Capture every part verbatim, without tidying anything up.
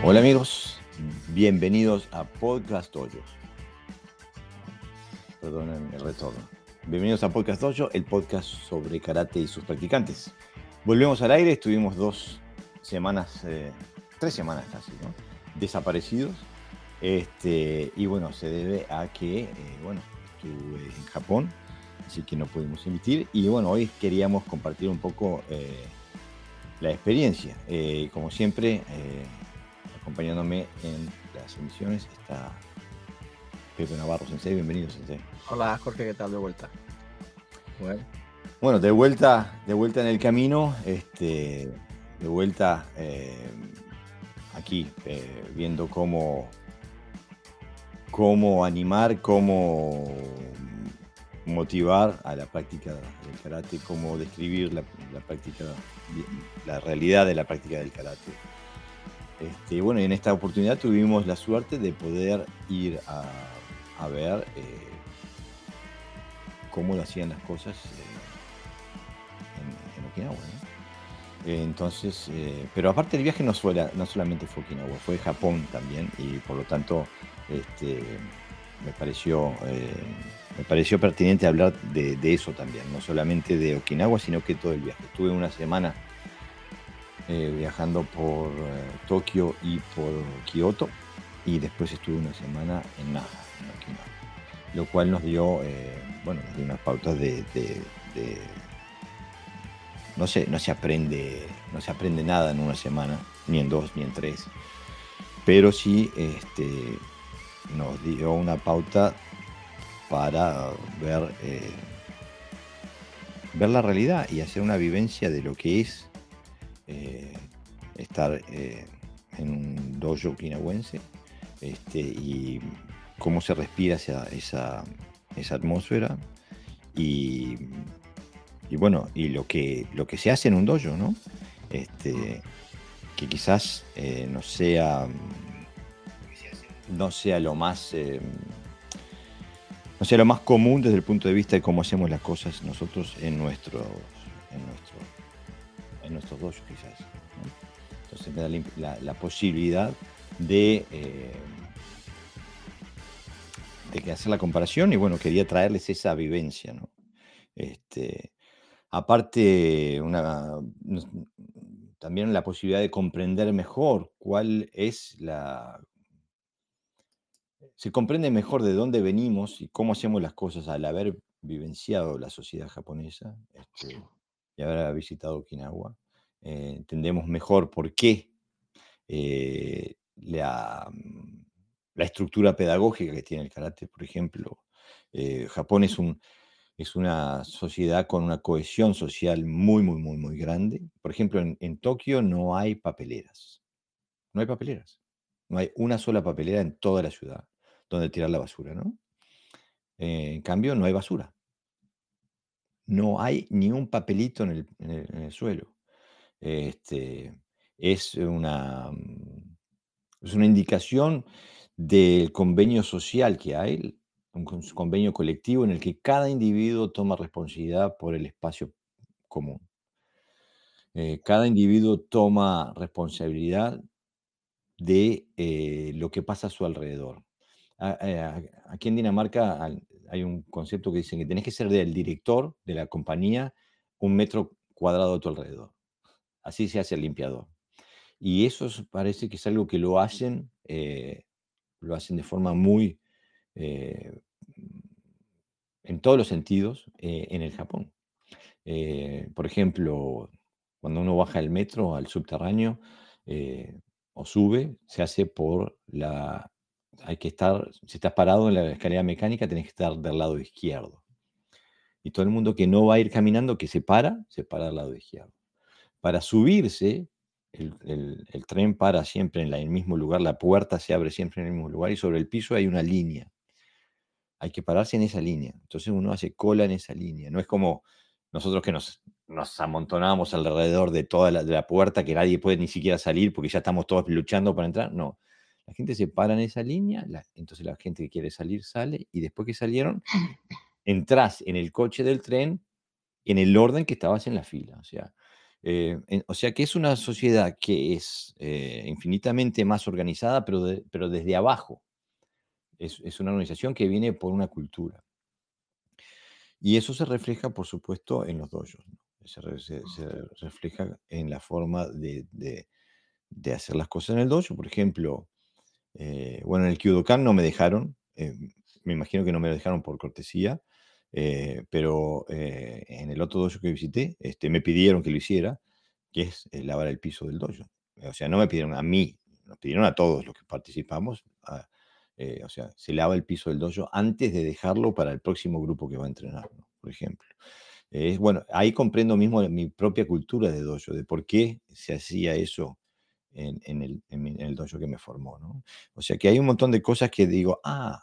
Hola amigos, bienvenidos a Podcast Dojo. Perdonen el retorno. Bienvenidos a Podcast Dojo, el podcast sobre karate y sus practicantes. Volvemos al aire, estuvimos dos semanas, eh, tres semanas casi, ¿no? Desaparecidos. Este, y bueno, se debe a que, eh, bueno, estuve en Japón, así que no pudimos emitir. Y bueno, hoy queríamos compartir un poco eh, la experiencia. Eh, como siempre, eh, acompañándome en las emisiones está Pepe Navarro, Sensei. Bienvenido, Sensei. Hola, Jorge, ¿qué tal? De vuelta. Bueno, bueno de, vuelta, de vuelta en el camino, este, de vuelta eh, aquí, eh, viendo cómo, cómo animar, cómo motivar a la práctica del karate, cómo describir la, la práctica, la realidad de la práctica del karate. Este, bueno, y en esta oportunidad tuvimos la suerte de poder ir a, a ver eh, cómo lo hacían las cosas eh, en, en Okinawa, ¿no? Eh, entonces, eh, pero aparte el viaje no, suela, no solamente fue Okinawa, fue Japón también, y por lo tanto este, me, pareció, eh, me pareció pertinente hablar de, de eso también, no solamente de Okinawa, sino que todo el viaje. Estuve una semana Eh, viajando por eh, Tokio y por Kioto, y después estuve una semana en Naha, en Okinawa, lo cual nos dio, eh, bueno, nos dio unas pautas de, de, de, no sé, no se aprende, no se aprende nada en una semana, ni en dos, ni en tres, pero sí este, nos dio una pauta para ver, eh, ver la realidad y hacer una vivencia de lo que es eh, estar eh, en un dojo okinawense, este, y cómo se respira esa, esa, esa atmósfera y, y bueno, y lo que, lo que se hace en un dojo, ¿no? Este, que quizás eh, no sea no sea lo más eh, no sea lo más común desde el punto de vista de cómo hacemos las cosas nosotros en nuestros en nuestro en nuestros dojos, quizás, ¿no? Entonces me da la, la, la posibilidad de, eh, de hacer la comparación y bueno, quería traerles esa vivencia, ¿no? Este, aparte, una, también la posibilidad de comprender mejor cuál es la... Se comprende mejor de dónde venimos y cómo hacemos las cosas al haber vivenciado la sociedad japonesa, este, y haber visitado Okinawa. Eh, entendemos mejor por qué eh, la, la estructura pedagógica que tiene el karate, por ejemplo. Eh, Japón es, un, es una sociedad con una cohesión social muy, muy, muy, muy grande. Por ejemplo, en, en Tokio no hay papeleras. No hay papeleras. No hay una sola papelera en toda la ciudad donde tirar la basura, ¿no? Eh, en cambio, no hay basura. No hay ni un papelito en el, en el, en el suelo. Este, es una, es una indicación del convenio social que hay, un convenio colectivo en el que cada individuo toma responsabilidad por el espacio común. Eh, cada individuo toma responsabilidad de eh, lo que pasa a su alrededor. A- a- Aquí en Dinamarca al- hay un concepto que dicen que tenés que ser del director de la compañía un metro cuadrado a tu alrededor. Así se hace el limpiador. Y eso es- parece que es algo que lo hacen, eh, lo hacen de forma muy, eh, en todos los sentidos, eh, en el Japón. Eh, por ejemplo, cuando uno baja el metro al subterráneo eh, o sube, se hace por la... Hay que estar, si estás parado en la escalera mecánica, tenés que estar del lado izquierdo. Y todo el mundo que no va a ir caminando, que se para, se para del lado izquierdo. Para subirse, el, el- el tren para siempre en la- en el mismo lugar, la puerta se abre siempre en el mismo lugar y sobre el piso hay una línea. Hay que pararse en esa línea. Entonces uno hace cola en esa línea. No es como nosotros que nos, nos amontonamos alrededor de toda la, de la puerta, que nadie puede ni siquiera salir porque ya estamos todos luchando para entrar. No. La gente se para en esa línea, la- entonces la gente que quiere salir sale y después que salieron, entras en el coche del tren en el orden que estabas en la fila. O sea, Eh, en o sea, que es una sociedad que es, eh, infinitamente más organizada, pero de pero desde abajo. Es es una organización que viene por una cultura. Y eso se refleja, por supuesto, en los dojos, ¿no? Se re se se refleja en la forma de de de hacer las cosas en el dojo. Por ejemplo, eh, bueno, en el Kyudokan no me dejaron, eh, me imagino que no me lo dejaron por cortesía, eh, pero, eh, en el otro dojo que visité, este, me pidieron que lo hiciera, que es, eh, lavar el piso del dojo. O sea, no me pidieron a mí, nos pidieron a todos los que participamos, a eh, o sea, se lava el piso del dojo antes de dejarlo para el próximo grupo que va a entrenar, ¿no? Por ejemplo. Es bueno, ahí comprendo mismo mi propia cultura de dojo, de por qué se hacía eso en en el en mi en el dojo que me formó, ¿no? O sea, que hay un montón de cosas que digo: "Ah,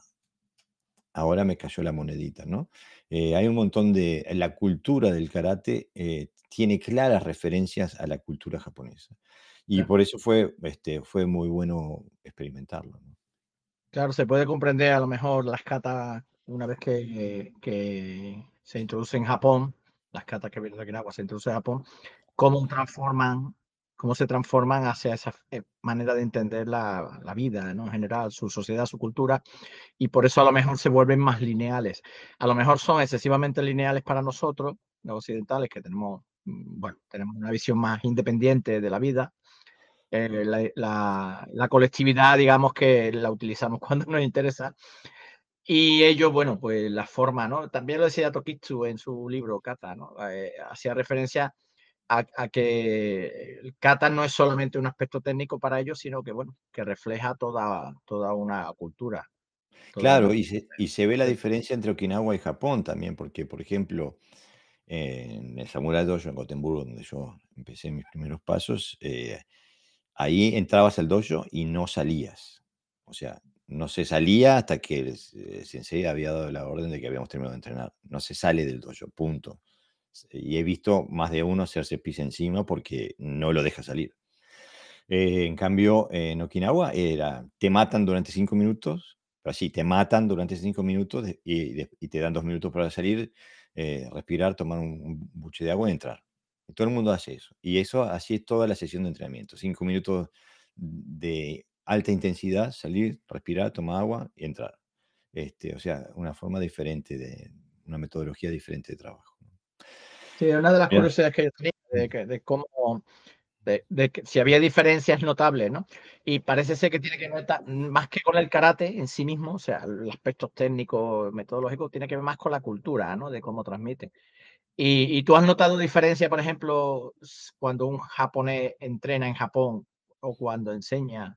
ahora me cayó la monedita", ¿no? Eh, hay un montón de la cultura del karate, eh, tiene claras referencias a la cultura japonesa. Y Ya. por eso fue, este, fue muy bueno experimentarlo, ¿no? Claro, se puede comprender a lo mejor las katas una vez que, que se introduce en Japón, las katas que vienen de Okinawa se introduce en Japón, cómo transforman, cómo se transforman hacia esa eh, manera de entender la, la vida, ¿no? En general, su sociedad, su cultura, y por eso a lo mejor se vuelven más lineales. A lo mejor son excesivamente lineales para nosotros, los occidentales, que tenemos, mm, bueno, tenemos una visión más independiente de la vida. Eh, la, la, la colectividad, digamos que la utilizamos cuando nos interesa. Y ellos, bueno, pues la forma, ¿no? También lo decía Tokitsu en su libro Kata, ¿no? Eh, hacía referencia a, a que el kata no es solamente un aspecto técnico para ellos, sino que, bueno, que refleja toda, toda una cultura, toda una Claro, y cultura. se y se ve la diferencia entre Okinawa y Japón también, porque, por ejemplo, en el Samurai Dojo en Gotemburgo, donde yo empecé mis primeros pasos, eh, ahí entrabas al dojo y no salías. O sea, no se salía hasta que el s el sensei había dado la orden de que habíamos terminado de entrenar. No se sale del dojo, punto. S y he visto más de uno hacerse pis encima porque no lo deja salir. Eh, en cambio, en Okinawa era, te matan durante cinco minutos, pero así, te matan durante cinco minutos de y de y te dan dos minutos para salir, eh, respirar, tomar un un buche de agua y entrar. Y todo el mundo hace eso. Y eso, así es toda la sesión de entrenamiento. Cinco minutos de alta intensidad, salir, respirar, tomar agua y entrar. Este, o sea, una forma diferente de una metodología diferente de trabajo, ¿no? Sí, una de las Mira. curiosidades que yo tenía de, Mm. que, de cómo de de que si había diferencias notables, ¿no? Y parece ser que tiene que ver ta más que con el karate en sí mismo, o sea, los aspectos técnicos, metodológicos, tiene que ver más con la cultura, ¿no? De cómo transmiten. ¿Y y tú has notado diferencia, por ejemplo, s cuando un japonés entrena en Japón o cuando enseña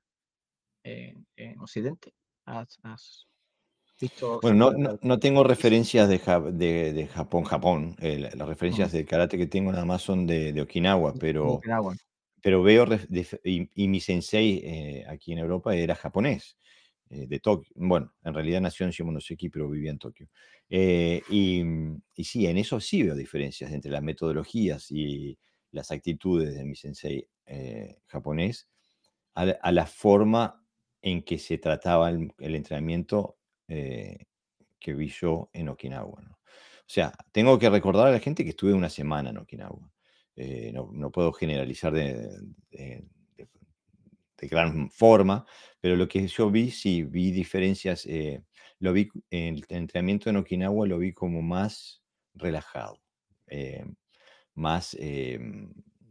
en en Occidente? ¿Has has visto Bueno, no cierta no no tengo diferencia? referencias de Ja de de Japón, Japón. Eh, la las Mm, referencias de karate que tengo nada más son de de Okinawa, de pero Okinawa. pero veo ref dif y y mi sensei, eh, aquí en Europa era japonés, eh, de Tokio. Bueno, en realidad nació en Shimonoseki, pero vivía en Tokio. Eh, y, mm, y sí, en eso sí veo diferencias entre las metodologías y las actitudes de mi sensei, eh, japonés, a la a la forma en que se trataba el el entrenamiento, eh, que vi yo en Okinawa, ¿no? O sea, tengo que recordar a la gente que estuve una semana en Okinawa. Eh, no no puedo generalizar de de de de gran forma, pero lo que yo vi, sí, vi diferencias, eh, lo vi el entrenamiento en Okinawa lo vi como más relajado, eh, más, em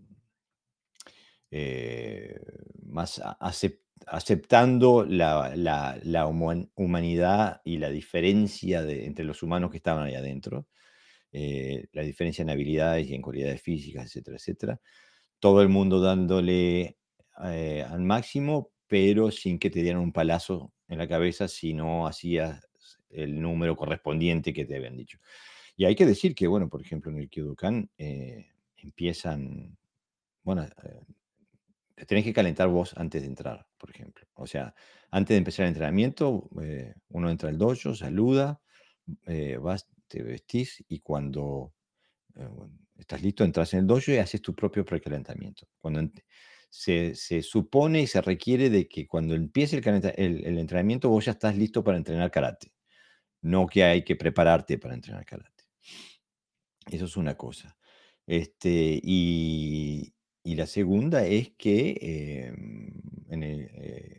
eh, más a acep aceptando la la la human humanidad y la diferencia de entre los humanos que estaban ahí adentro, eh, la diferencia en habilidades y en cualidades físicas, etcétera, etcétera. Todo el mundo dándole, eh, al máximo, pero sin que te dieran un palazo en la cabeza si no hacías el número correspondiente que te habían dicho. Y hay que decir que, bueno, por ejemplo, en el Kyodokan, eh, empiezan, bueno, eh, te tenés que calentar vos antes de entrar, por ejemplo. O sea, antes de empezar el entrenamiento, eh, uno entra al dojo, saluda, eh, vas, te vestís y cuando eh, bueno, estás listo, entras en el dojo y haces tu propio precalentamiento. Cuando ent- se, se supone y se requiere de que cuando empiece el, calenta- el, el entrenamiento vos ya estás listo para entrenar karate, no que hay que prepararte para entrenar karate. Eso es una cosa. Este, y, y la segunda es que em, en el, eh,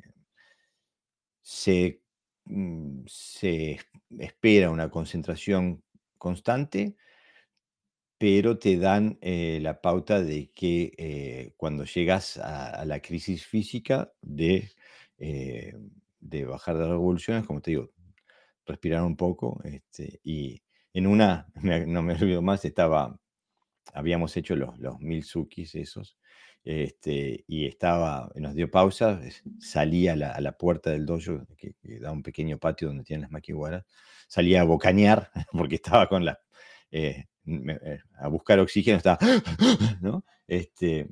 se, mm, se es- espera una concentración constante, pero te dan eh, la pauta de que eh, cuando llegas a, a la crisis física de, eh, de bajar de revoluciones, como te digo, respirar un poco, este, y en una, me- no me olvido más, estaba habíamos hecho los, los mil sukis esos, este, y estaba, nos dio pausa, es- salí a la, a la puerta del dojo, que, que da un pequeño patio donde tienen las maquiwaras, salí a bocanear, porque estaba con la, eh, me- eh, a buscar oxígeno, estaba, ¿no? Este,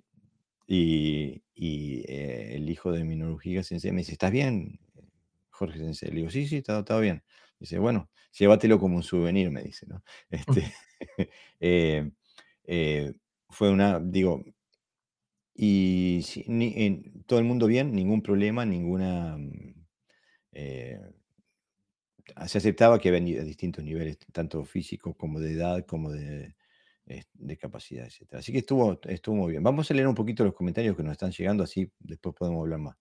y, y, eh, el hijo de Minoru Sensei me dice, ¿estás bien, Jorge Sensei? Le digo, sí, sí, está, está bien. Dice, bueno, llévatelo como un souvenir, me dice, ¿no? Este, eh, eh, fue una, digo, y sí, ni- en- todo el mundo bien, ningún problema, ninguna... mm, eh, se aceptaba que había ni- distintos niveles, tanto físicos como de edad, como de, eh, de capacidad, etcétera. Así que estuvo, estuvo muy bien. Vamos a leer un poquito los comentarios que nos están llegando, así después podemos hablar más.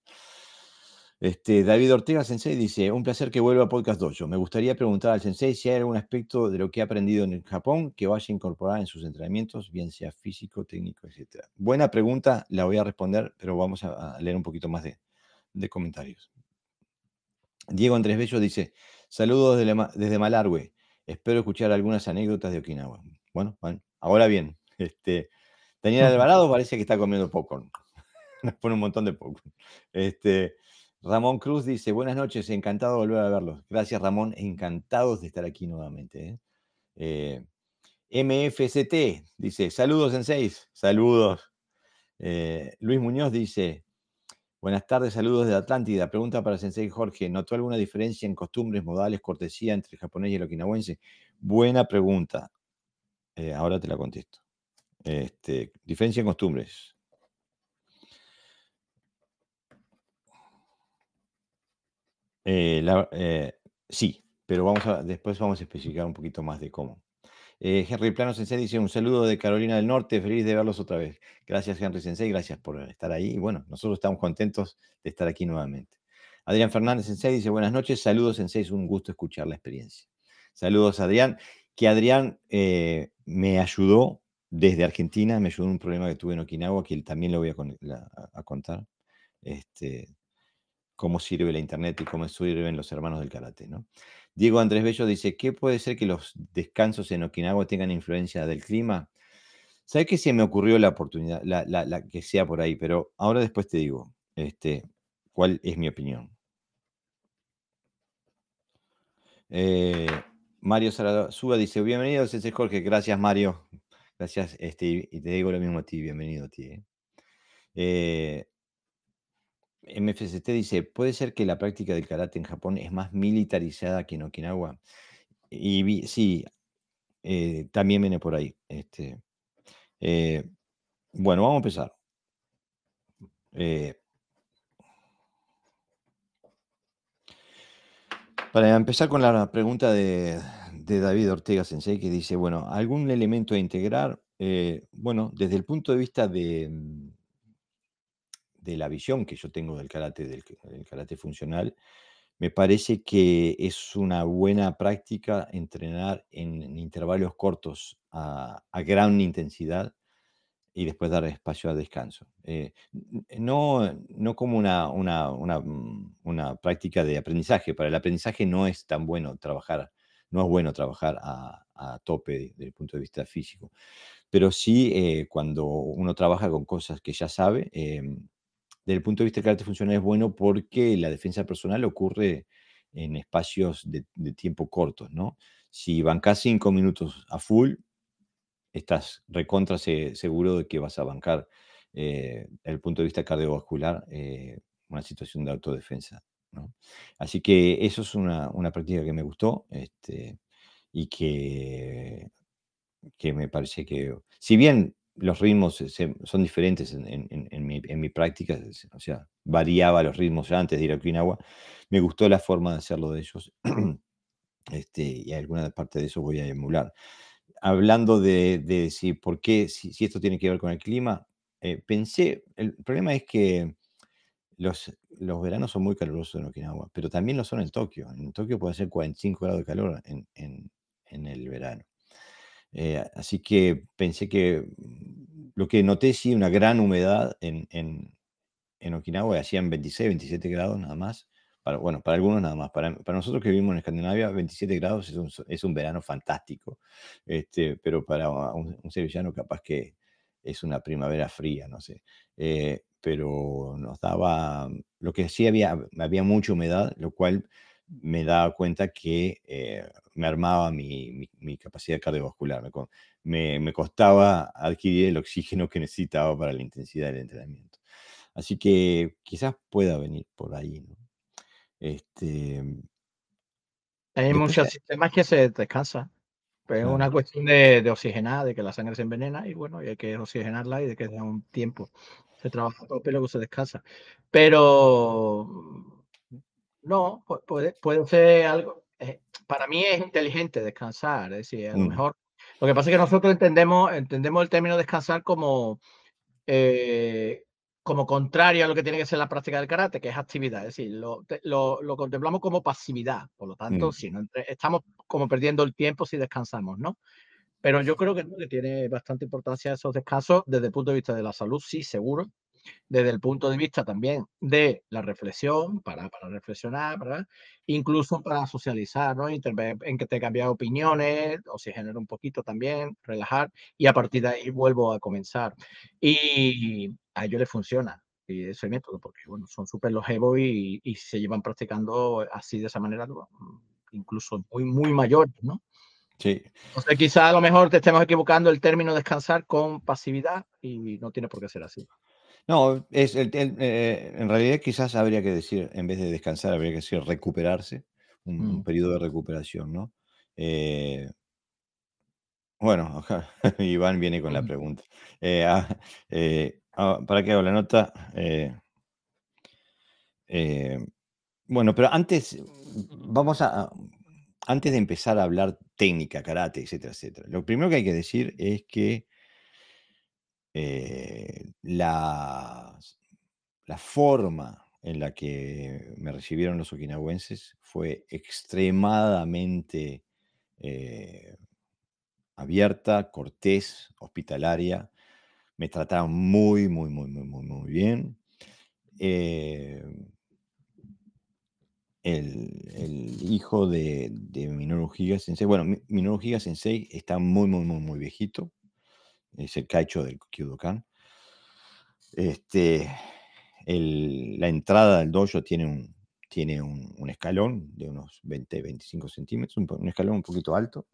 Este, David Ortega Sensei dice, un placer que vuelva a Podcast Dojo. Me gustaría preguntar al Sensei si hay algún aspecto de lo que ha aprendido en el Japón que vaya a incorporar en sus entrenamientos, bien sea físico, técnico, etcétera. Buena pregunta, la voy a responder, pero vamos a, a leer un poquito más de, de comentarios. Diego Andrés Bello dice, saludos desde, Ma- desde Malargüe. Espero escuchar algunas anécdotas de Okinawa. Bueno, bueno, ahora bien, este, Daniel Alvarado parece que está comiendo popcorn. Nos pone un montón de popcorn. Este, Ramón Cruz dice, buenas noches, encantado de volver a verlos. Gracias, Ramón, encantados de estar aquí nuevamente. ¿eh? Eh, M F C T dice, saludos en seis, saludos. Eh, Luis Muñoz dice, buenas tardes, saludos de Atlántida. Pregunta para Sensei Jorge, ¿notó alguna diferencia en costumbres, modales, cortesía entre el japonés y el okinawense? Buena pregunta. Eh, ahora te la contesto. Este, diferencia en costumbres. Eh, la- eh, sí, pero vamos a, después vamos a especificar un poquito más de cómo. Eh, Henry Plano Sensei dice un saludo de Carolina del Norte, feliz de verlos otra vez. Gracias Henry Sensei, gracias por estar ahí. Y bueno, nosotros estamos contentos de estar aquí nuevamente. Adrián Fernández Sensei dice buenas noches, saludos Sensei, es un gusto escuchar la experiencia. Saludos Adrián, que Adrián eh, me ayudó desde Argentina, me ayudó en un problema que tuve en Okinawa, que también lo voy a, con- la- a- a contar. Este, cómo sirve la internet y cómo sirven los hermanos del karate, ¿no? Diego Andrés Bello dice, ¿qué puede ser que los descansos en Okinawa tengan influencia del clima? ¿Sabes qué se me ocurrió la oportunidad, la, la- la que sea por ahí? Pero ahora después te digo, este, cuál es mi opinión. Eh, Mario Sarazúa dice, bienvenido, Sensei Jorge. Gracias, Mario. Gracias, este, y te digo lo mismo a ti, bienvenido a ti. ¿eh? Eh, M F C T dice, ¿puede ser que la práctica del karate en Japón es más militarizada que en Okinawa? Y vi- sí, eh, también viene por ahí. Este, eh, bueno, vamos a empezar. Eh, para empezar con la pregunta de, de David Ortega Sensei, que dice, bueno, ¿algún elemento a integrar? Eh, bueno, desde el punto de vista de, mm, de la visión que yo tengo del karate, del, del karate funcional, me parece que es una buena práctica entrenar en, en intervalos cortos a, a gran intensidad y después dar espacio a descanso. Eh, n- no, no como una, una, una, mm, una práctica de aprendizaje. Para el aprendizaje no es tan bueno trabajar, no es bueno trabajar a, a tope desde el punto de vista físico. Pero sí, eh, cuando uno trabaja con cosas que ya sabe, em, desde el punto de vista del carácter funcional es bueno porque la defensa personal ocurre en espacios de, de tiempo cortos, ¿no? Si bancás cinco minutos a full, estás recontra se- seguro de que vas a bancar, eh, desde el punto de vista cardiovascular, eh, una situación de autodefensa, ¿no? Así que eso es una, una práctica que me gustó, este, y que que me parece que, si bien los ritmos se- se- son diferentes en, en- en- en mi, en mi práctica, es- o sea, variaba los ritmos ya antes de ir a Okinawa, me gustó la forma de hacerlo de ellos, este, y alguna parte de eso voy a emular. hablando de, de si, por qué, si, si esto tiene que ver con el clima, eh, pensé, el problema es que los, los veranos son muy calurosos en Okinawa, pero también lo son en Tokio. En Tokio puede ser cuarenta y cinco grados de calor en, en, en el verano. Eh, así que pensé que mm, lo que noté, sí, una gran humedad en, en, en Okinawa, hacían veintiséis, veintisiete grados nada más. Para, bueno, para algunos nada más. Para, para nosotros que vivimos en Escandinavia, veintisiete grados es un, es un verano fantástico. Este, pero para un, un sevillano capaz que es una primavera fría, no sé. Eh, pero nos daba, lo que sí había, había mucha humedad, lo cual me daba cuenta que eh, me armaba mi, mi, mi capacidad cardiovascular. Me, co- me, me costaba adquirir el oxígeno que necesitaba para la intensidad del entrenamiento. Así que quizás pueda venir por ahí, ¿no? Este, Hay después, muchos sistemas que se descansan, pero es una claro. cuestión de, de oxigenar, de que la sangre se envenena y bueno, y hay que oxigenarla y de que da un tiempo. Se trabaja todo, pero luego se descansa. Pero no, pu- puede, puede ser algo. Eh, para mí es inteligente descansar, es decir, a lo Mm, mejor. Lo que pasa es que nosotros entendemos, entendemos el término descansar como eh, como contrario a lo que tiene que ser la práctica del karate, que es actividad. Es decir, lo, te- lo, lo contemplamos como pasividad. Por lo tanto, mm, si no entre- estamos como perdiendo el tiempo si descansamos, ¿no? Pero yo creo que, no, que tiene bastante importancia esos descansos desde el punto de vista de la salud, sí, seguro. Desde el punto de vista también de la reflexión, para, para reflexionar, ¿verdad? Incluso para socializar, ¿no? Interve- en que te cambia opiniones, oxigenar un poquito también, relajar, y a partir de ahí vuelvo a comenzar. Y a ellos les funciona. Y ese método, porque bueno, son súper longevos y, y se llevan practicando así de esa manera, ¿no? Incluso muy, muy mayores, ¿no? sí. Entonces, quizá a lo mejor te estemos equivocando el término descansar con pasividad y no tiene por qué ser así. No, es el, el, eh, en realidad quizás habría que decir, en vez de descansar, habría que decir recuperarse, un, un Mm. periodo de recuperación, ¿no? Eh, bueno, ajá, Iván viene con la Ujú. pregunta. Eh, ah, eh, ah, ¿para qué hago la nota? Eh, eh, bueno, pero antes, mm, vamos a, a- antes de empezar a hablar técnica, karate, etcétera, etcétera. Lo primero que hay que decir es que eh, la, la forma en la que me recibieron los okinawenses fue extremadamente eh, abierta, cortés, hospitalaria. Me trataron muy, muy, muy, muy, muy, muy bien. Eh, el, el hijo de, de Minoru Higa Sensei, bueno, Mi- Minoru Higa Sensei está muy, muy, muy, muy viejito. Es el Kaicho del Kyudokan. Este, el- la entrada del dojo tiene un, tiene un, un escalón de unos veinte, veinticinco centímetros, un, po- un escalón un poquito alto.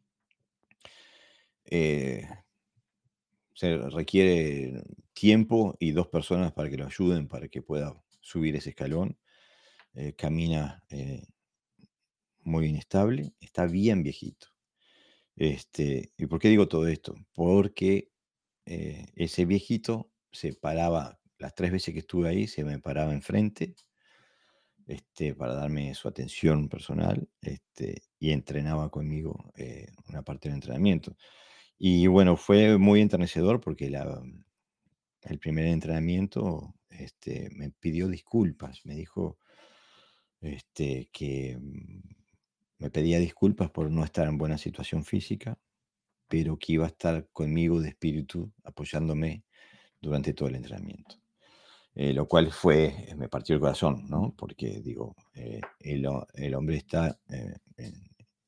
Eh, Se requiere tiempo y dos personas para que lo ayuden, para que pueda subir ese escalón. Eh, camina eh, muy inestable, está bien viejito. Este, ¿y por qué digo todo esto? Porque eh, ese viejito se paraba, las tres veces que estuve ahí, se me paraba enfrente, este, para darme su atención personal, este, y entrenaba conmigo eh, una parte del entrenamiento. Y bueno, fue muy enternecedor porque la, el primer entrenamiento este, me pidió disculpas, me dijo este, que mm, me pedía disculpas por no estar en buena situación física, pero que iba a estar conmigo de espíritu, apoyándome durante todo el entrenamiento. Eh, lo cual fue, eh, me partió el corazón, ¿no? Porque digo, eh, el, ho- el hombre está, eh, en,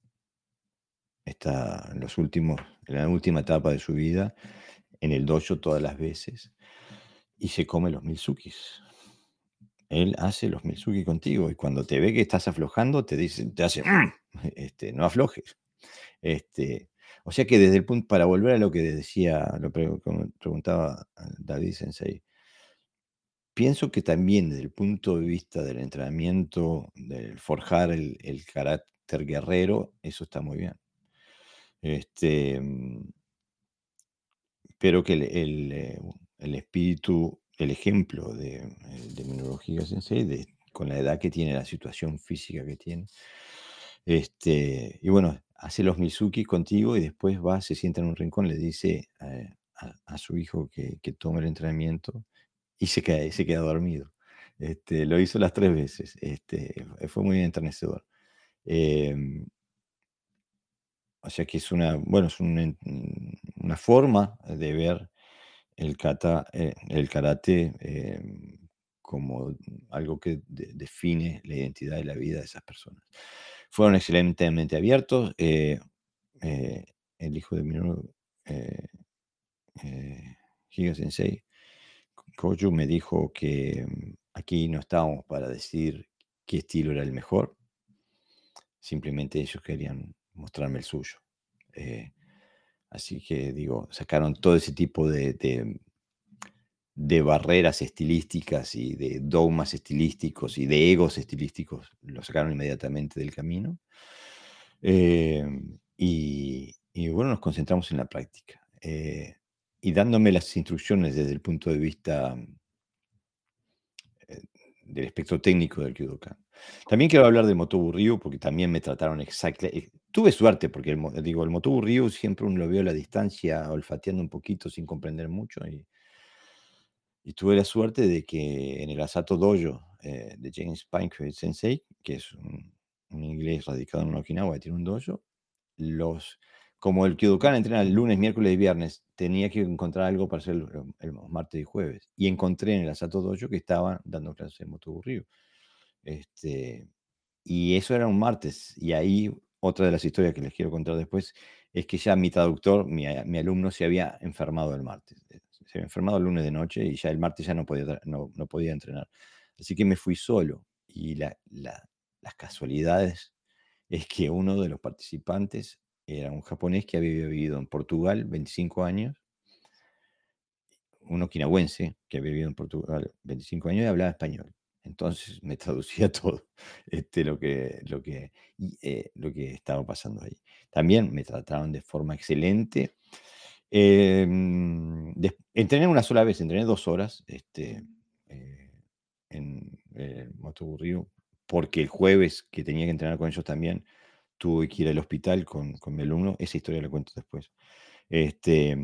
está en los últimos, en la última etapa de su vida, en el dojo todas las veces, y se come los mil sukis. Él hace los Mitsuki contigo y cuando te ve que estás aflojando, te dice, te hace, "Mm", este, no aflojes. Este, o sea que desde el punto, para volver a lo que decía, lo pre- como preguntaba eh, David Sensei, pienso que también desde el punto de vista del entrenamiento, del forjar el, el carácter guerrero, eso está muy bien. Este, mm, pero que el, el, eh, el espíritu, el ejemplo de, eh, de Minoru Higa Sensei, de, con la edad que tiene, la situación física que tiene, este, y bueno, hace los Mizuki contigo y después va, se sienta en un rincón, le dice eh, a, a su hijo que, que tome el entrenamiento y se queda, se queda dormido. Este, lo hizo las tres veces. Este, fue muy enternecedor. Eh, o sea que es una, bueno, es un, una forma de ver el, kata, eh, el karate eh, como algo que de, define la identidad y la vida de esas personas. Fueron excelentemente abiertos. Eh, eh, el hijo de Minoru eh, eh, Higa Sensei, Koju, me dijo que mm, aquí no estábamos para decir qué estilo era el mejor, simplemente ellos querían mostrarme el suyo. Eh, así que digo, sacaron todo ese tipo de, de, de barreras estilísticas y de dogmas estilísticos y de egos estilísticos, lo sacaron inmediatamente del camino. Eh, y, y, bueno, nos concentramos en la práctica. Eh, y dándome las instrucciones desde el punto de vista eh, del espectro técnico del Kyudokan. También quiero hablar del Motobu Ryu, porque también me trataron exactamente. Tuve suerte, porque el, digo, el Motobu Ryu siempre uno lo vio a la distancia, olfateando un poquito sin comprender mucho. Y, y tuve la suerte de que en el Asato Dojo eh, de James Pinker Sensei, que es un, un inglés radicado en Okinawa, tiene un dojo, los, como el Kyudokan entrena el lunes, miércoles y viernes, tenía que encontrar algo para hacer el, el martes y jueves. Y encontré en el Asato Dojo que estaban dando clases de Motobu Ryu. Este, y eso era un martes. Y ahí, otra de las historias que les quiero contar después, es que ya mi traductor, mi, mi alumno, se había enfermado el martes. Se había enfermado el lunes de noche y ya el martes ya no podía, no, no podía entrenar. Así que me fui solo. Y la, la, las casualidades es que uno de los participantes era un japonés que había vivido en Portugal veinticinco años, un okinawense que había vivido en Portugal veinticinco años y hablaba español. Entonces me traducía todo este, lo, que, lo, que, eh, lo que estaba pasando ahí. También me trataron de forma excelente. Eh, de, entrené una sola vez, entrené dos horas este, eh, en eh, Motobu Ryu, porque el jueves que tenía que entrenar con ellos también, tuve que ir al hospital con, con mi alumno. Esa historia la cuento después. Este,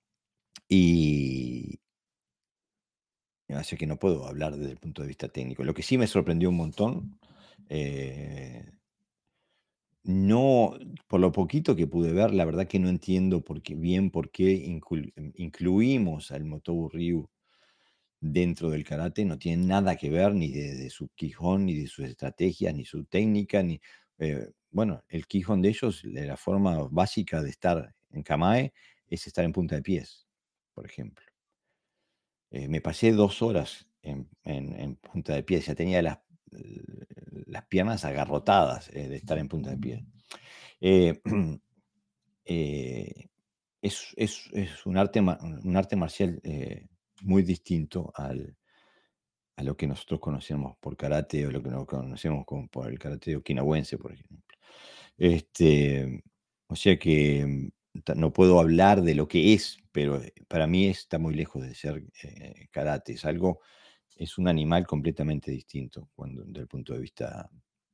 y así que no puedo hablar desde el punto de vista técnico. Lo que sí me sorprendió un montón, eh, no, por lo poquito que pude ver, la verdad que no entiendo por qué, bien por qué inclu, incluimos al Motobu Ryu dentro del karate. No tiene nada que ver ni de, de su Kihon, ni de sus estrategias, ni su técnica, ni... Eh, bueno, el Kihon de ellos, la forma básica de estar en Kamae es estar en punta de pies, por ejemplo. Eh, me pasé dos horas en, en, en punta de pies, ya tenía las, las piernas agarrotadas eh, de estar en punta de pie. Eh, eh, es, es, es un, arte, un arte marcial eh, muy distinto al, a lo que nosotros conocemos por karate o lo que nos conocemos como por el karate okinawense, por ejemplo. Este, o sea que no puedo hablar de lo que es, pero para mí está muy lejos de ser eh, karate. Es algo, es un animal completamente distinto cuando, desde el punto de vista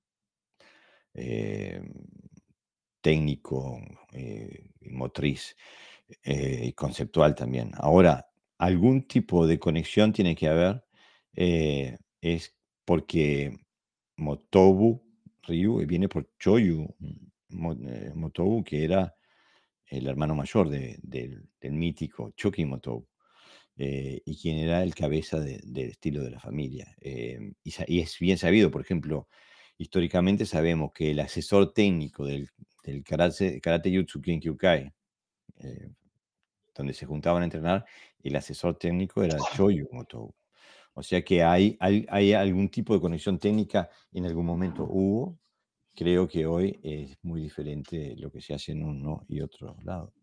eh, técnico, eh, motriz eh, y conceptual también. Ahora, algún tipo de conexión tiene que haber, eh, es porque Motobu Ryu viene por Choyu eh, Motobu, que era el hermano mayor de, de, del mítico Choki Motobu, eh, y quien era el cabeza de, del estilo de la familia. Eh, y, y es bien sabido, por ejemplo, históricamente sabemos que el asesor técnico del, del karate, karate Jutsu Kinkyukai, eh, donde se juntaban a entrenar, el asesor técnico era Choyu Motobu. O sea que hay, hay, hay algún tipo de conexión técnica, en algún momento hubo. Creo que hoy es muy diferente lo que se hace en uno y otro lado.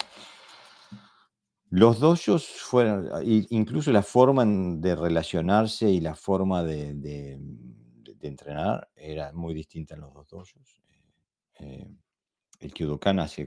Los dojos fueron, incluso la forma de relacionarse y la forma de, de, de entrenar era muy distinta en los dos dojos. Eh, el Kyudokan hace,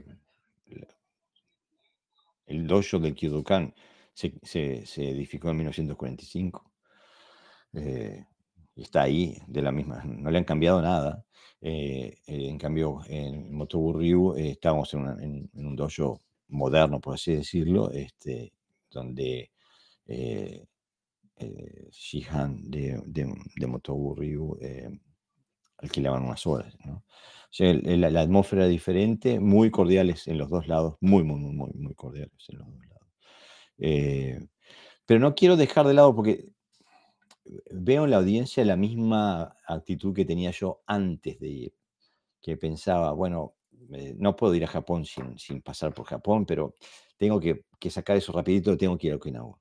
el dojo del Kyudokan se, se, se edificó en mil novecientos cuarenta y cinco. Eh, está ahí de la misma, no le han cambiado nada. Eh, eh, en cambio, en Motobu Ryu eh, estábamos en, una- en- en un dojo moderno, por así decirlo, este, donde eh, eh, Shihan de, de, de Motobu Ryu eh, alquilaban unas horas, ¿no? O sea, el- el- la atmósfera es diferente, muy cordiales en los dos lados, muy, muy, muy, muy, muy cordiales en los dos lados. Eh, pero no quiero dejar de lado porque veo en la audiencia la misma actitud que tenía yo antes de ir, que pensaba, bueno, eh, no puedo ir a Japón sin, sin pasar por Japón, pero tengo que, que sacar eso rapidito, tengo que ir a Okinawa.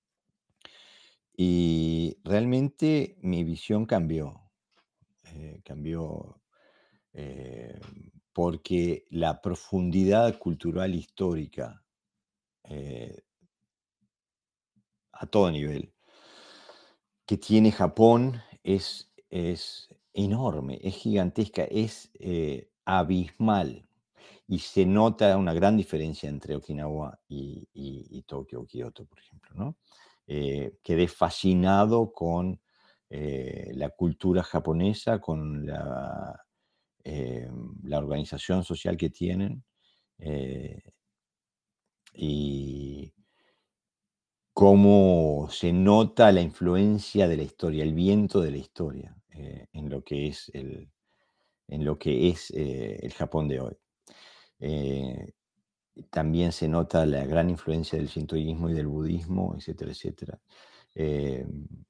Y realmente mi visión cambió, eh, cambió eh, porque la profundidad cultural histórica eh, a todo nivel que tiene Japón es, es enorme, es gigantesca, es eh, abismal. Y se nota una gran diferencia entre Okinawa y, y- y Tokio o Kioto, por ejemplo, ¿no? Eh, quedé fascinado con eh, la cultura japonesa, con la, eh, la organización social que tienen eh, y cómo se nota la influencia de la historia, el viento de la historia eh, en lo que es el, en lo que es, eh, el Japón de hoy. Eh, También se nota la gran influencia del sintoísmo y del budismo, etcétera, etcétera. Eh,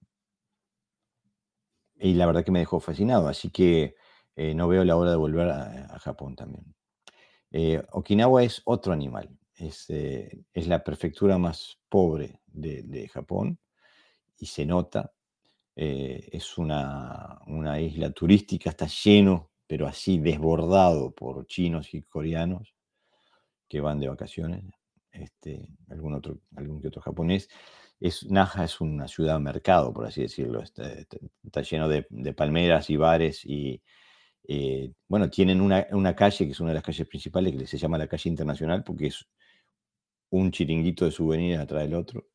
y la verdad que me dejó fascinado, así que eh, no veo la hora de volver a, a Japón también. Eh, Okinawa es otro animal, es, eh, es la prefectura más pobre de, de Japón y se nota. Eh, es una, una isla turística, está lleno, pero así desbordado por chinos y coreanos que van de vacaciones, este, algún, otro, algún que otro japonés. Es, Naha es una ciudad mercado, por así decirlo. Está, está- está lleno de, de palmeras y bares y, eh, bueno, tienen una, una calle que es una de las calles principales que se llama la calle internacional porque es un chiringuito de souvenirs atrás del otro.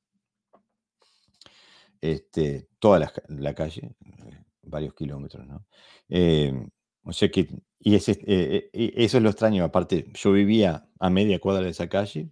Este, toda la, ca- la calle, eh, varios kilómetros, ¿no? Eh, o sea que, y ese, eh, eh, eso es lo extraño. Aparte, yo vivía a media cuadra de esa calle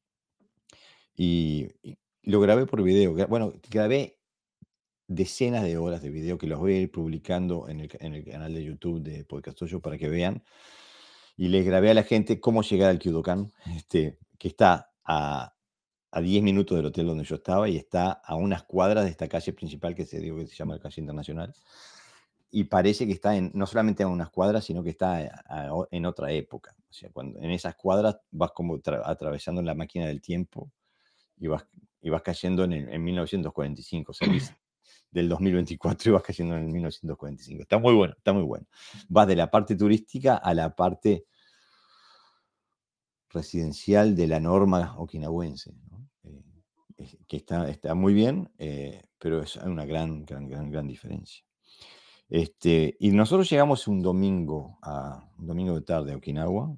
y, y lo grabé por video. gra- Bueno, grabé decenas de horas de video que los voy a ir publicando en el, ca- en el canal de YouTube de Podcast Oyo para que vean. Y les grabé a la gente cómo llegar al Kyudokan, este, que está a, a diez minutos del hotel donde yo estaba y está a unas cuadras de esta calle principal que se, digo, que se llama la calle internacional. Y parece que está en, no solamente a unas cuadras, sino que está a- a- en otra época. O sea, cuando en esas cuadras vas como tra- atravesando la máquina del tiempo y vas, y vas cayendo en, el- en mil novecientos cuarenta y cinco. Salís del dos mil veinticuatro y vas cayendo en el mil novecientos cuarenta y cinco. Está muy bueno, está muy bueno. Vas de la parte turística a la parte residencial de la norma okinawense, ¿no? Eh, es- que está, está muy bien, eh, pero es una gran, gran, gran, gran diferencia. Este, y nosotros llegamos un domingo, a, un domingo de tarde a Okinawa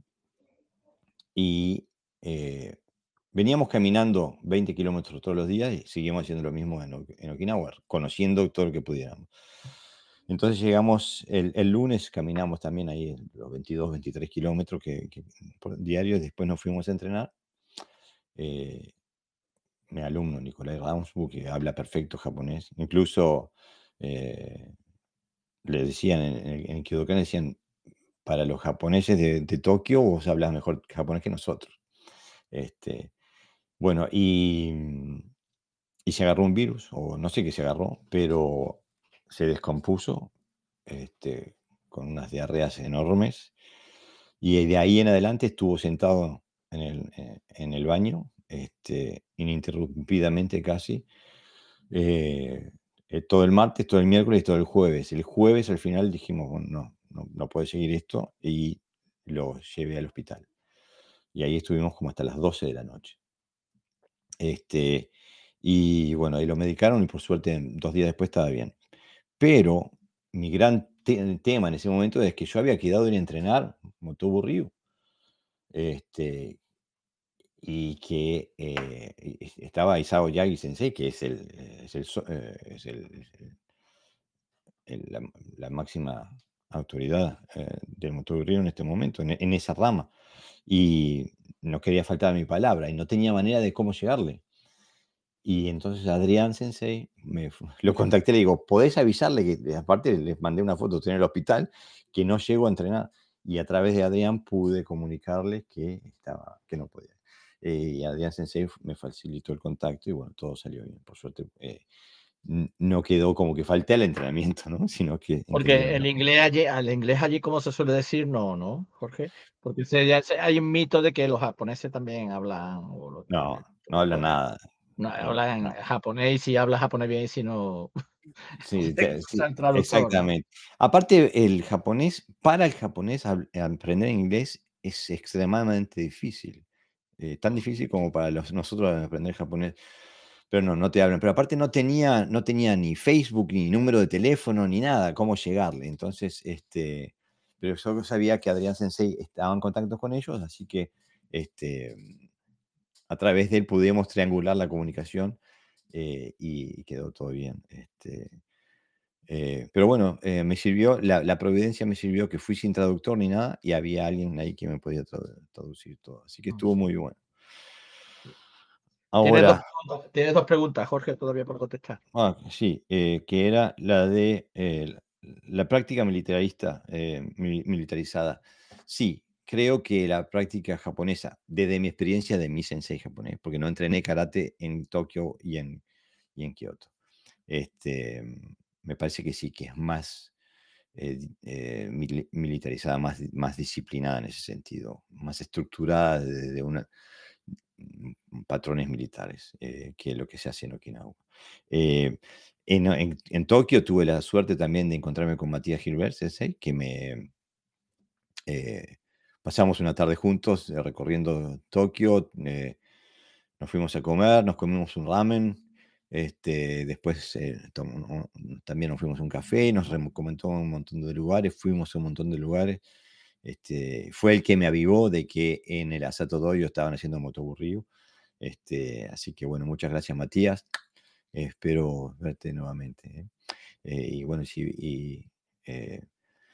y eh, veníamos caminando veinte kilómetros todos los días y seguimos haciendo lo mismo en, Ok- en Okinawa, conociendo todo lo que pudiéramos. Entonces llegamos, el, el lunes caminamos también ahí los veintidós, veintitrés kilómetros que, que por diarios, después nos fuimos a entrenar. Eh, Mi alumno Nicolai Ramsbu, que habla perfecto japonés, incluso eh, le decían en, en, en Kyodokan, decían, para los japoneses de, de Tokio, vos hablas mejor japonés que nosotros. Este, bueno, y, y se agarró un virus, o no sé qué se agarró, pero se descompuso este, con unas diarreas enormes. Y de ahí en adelante estuvo sentado en el, eh, en el baño, este, ininterrumpidamente casi, eh, eh, todo el martes, todo el miércoles y todo el jueves. El jueves al final dijimos, bueno, no, no, no puede seguir esto y lo llevé al hospital. Y ahí estuvimos como hasta las doce de la noche. Este, y bueno, ahí lo medicaron y por suerte dos días después estaba bien. Pero mi gran te- tema en ese momento es que yo había quedado en entrenar Motobu Ryu. Este, y que eh, y- estaba Isao Yagi Sensei, que es el, es el, so- eh, es el- el la la máxima autoridad, eh, del motocorreo en este momento, en en esa rama, y no quería faltar a mi palabra, y no tenía manera de cómo llegarle. Y entonces Adrián Sensei, me fu lo contacté, le digo: "¿Podés avisarle?", que aparte les mandé una foto, estoy en el hospital, que no llego a entrenar. Y a través de Adrián pude comunicarles que estaba que no podía. Eh, y Adrián Sensei me facilitó el contacto y bueno, todo salió bien. Por suerte, eh, n no quedó como que falté al entrenamiento, ¿no? Sino que Porque entendieron el la inglés allí al inglés allí, ¿cómo se suele decir? No, ¿no, Jorge? Porque se ya se hay un mito de que los japoneses también hablan, o los no, no habla nada. no, Eh, hablan no. japonés, y si habla japonés bien, y si no, Sí, se te usa sí, el traductor, ¿no? exactamente. Aparte, el japonés, para el japonés, habl aprender inglés es extremadamente difícil, eh, tan difícil como para los nosotros aprender japonés, pero no, no te hablan. Pero aparte no tenía no tenía ni Facebook, ni número de teléfono, ni nada, cómo llegarle. Entonces, este, pero yo sabía que Adrián Sensei estaba en contacto con ellos, así que, este, a través de él pudimos triangular la comunicación, eh, y quedó todo bien. Este eh, pero bueno, eh, me sirvió, la, la providencia me sirvió que fui sin traductor ni nada y había alguien ahí que me podía tradu- traducir todo. Así que Mm. estuvo muy bueno. Tienes dos Ahora, preguntas tienes dos preguntas, Jorge, todavía por contestar. ah, sí, eh, que era la de eh, la, la práctica militarista, eh, mili- militarizada. Sí, creo que la práctica japonesa, desde mi experiencia de mi sensei japonés, porque no entrené karate en Tokio y en, y en Kioto, este, me parece que sí, que es más eh, di- eh, mili- militarizada, más, di- más disciplinada en ese sentido, más estructurada de, de una, mm, patrones militares, eh, que lo que se hace en Okinawa. Eh, en, en- en Tokio tuve la suerte también de encontrarme con Matías Gilbert, sensei, que me eh, pasamos una tarde juntos, eh, recorriendo Tokio. Eh, nos fuimos a comer, nos comimos un ramen. Este, después eh, tom- o- también nos fuimos a un café, nos rem- comentó un montón de lugares, fuimos a un montón de lugares. Este, fue el que me avivó de que en el Asato Dojo estaban haciendo motoburryu. Este, así que bueno, muchas gracias, Matías. Espero verte nuevamente, ¿eh? Eh, y bueno, sí, y, eh,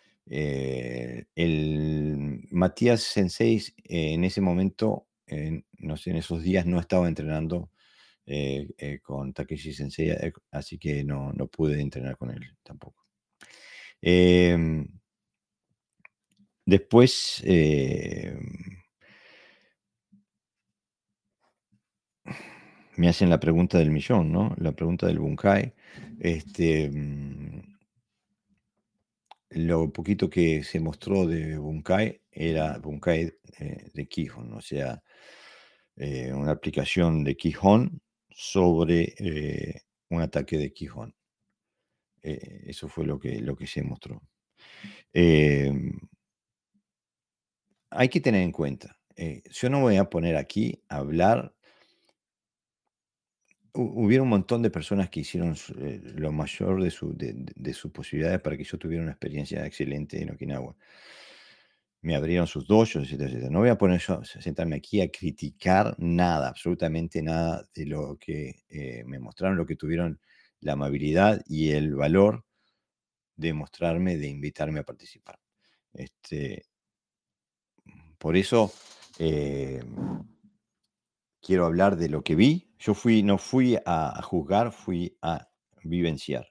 eh, el Matías Sensei, eh, en ese momento, eh, no sé, en esos días no estaba entrenando, eh, eh, con Takeshi Sensei, eh, así que no, no pude entrenar con él tampoco. Em, después, em, me hacen la pregunta del millón, ¿no? La pregunta del Bunkai. Este, mm, lo poquito que se mostró de Bunkai era Bunkai, eh, de Kihon, o sea, eh, una aplicación de Kihon sobre, eh, un ataque de Kihon. Eh, eso fue lo que, lo que se mostró. Em, hay que tener en cuenta, eh, yo no voy a poner aquí a hablar. Hu- Hubieron un montón de personas que hicieron su- eh, lo mayor de, su, de, de- de sus posibilidades para que yo tuviera una experiencia excelente en Okinawa. Me abrieron sus dojos, etcétera, etcétera. No voy a poner yo, a sentarme aquí a criticar nada, absolutamente nada de lo que, eh, me mostraron, lo que tuvieron la amabilidad y el valor de mostrarme, de invitarme a participar. Este, por eso, eh, quiero hablar de lo que vi. Yo fui, no fui a, a juzgar, fui a vivenciar.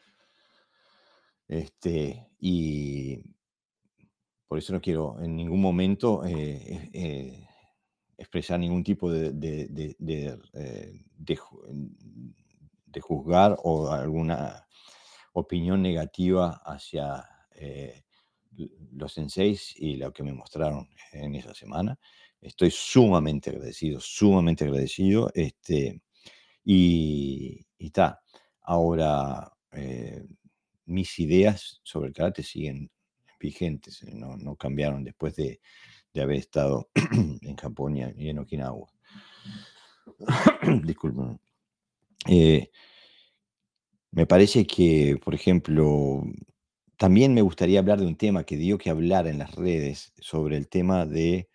Este, y por eso no quiero en ningún momento, eh, eh, expresar ningún tipo de, de, de- de, eh, de ju- de juzgar o alguna opinión negativa hacia, eh, l- los senseis y lo que me mostraron en esa semana. Estoy sumamente agradecido, sumamente agradecido. Este, y está. Ahora, eh, mis ideas sobre el karate siguen vigentes, eh, no, no cambiaron después de, de haber estado en Japón y y en Okinawa. Disculpen. Eh, me parece que, por ejemplo, también me gustaría hablar de un tema que dio que hablar en las redes sobre el tema de,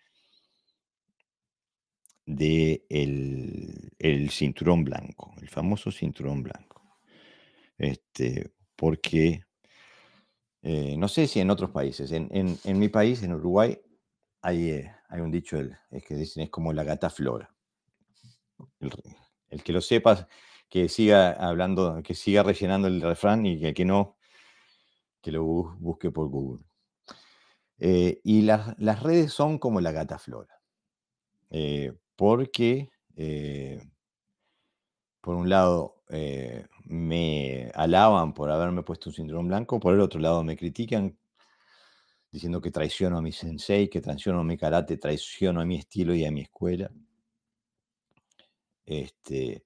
de el, el cinturón blanco, el famoso cinturón blanco. Este, ¿por qué? Eh, no sé si en otros países. En, en, en mi país, en Uruguay, hay, eh, hay un dicho el- es que dicen es como la gata Flora. El, el que lo sepa, que siga hablando, que siga rellenando el refrán y que el que no, que lo bu- busque por Google. Eh, y las, las redes son como la gata Flora. eh, porque, eh, por un lado, eh, me alaban por haberme puesto un cinturón blanco, por el otro lado me critican diciendo que traiciono a mi sensei, que traiciono a mi karate, traiciono a mi estilo y a mi escuela. Este,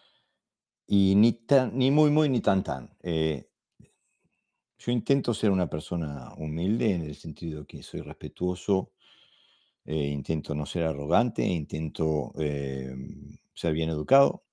y ni, tan, ni muy, muy, ni tan, tan. Eh, yo intento ser una persona humilde en el sentido que soy respetuoso, eh, intento no ser arrogante, intento eh, ser bien educado.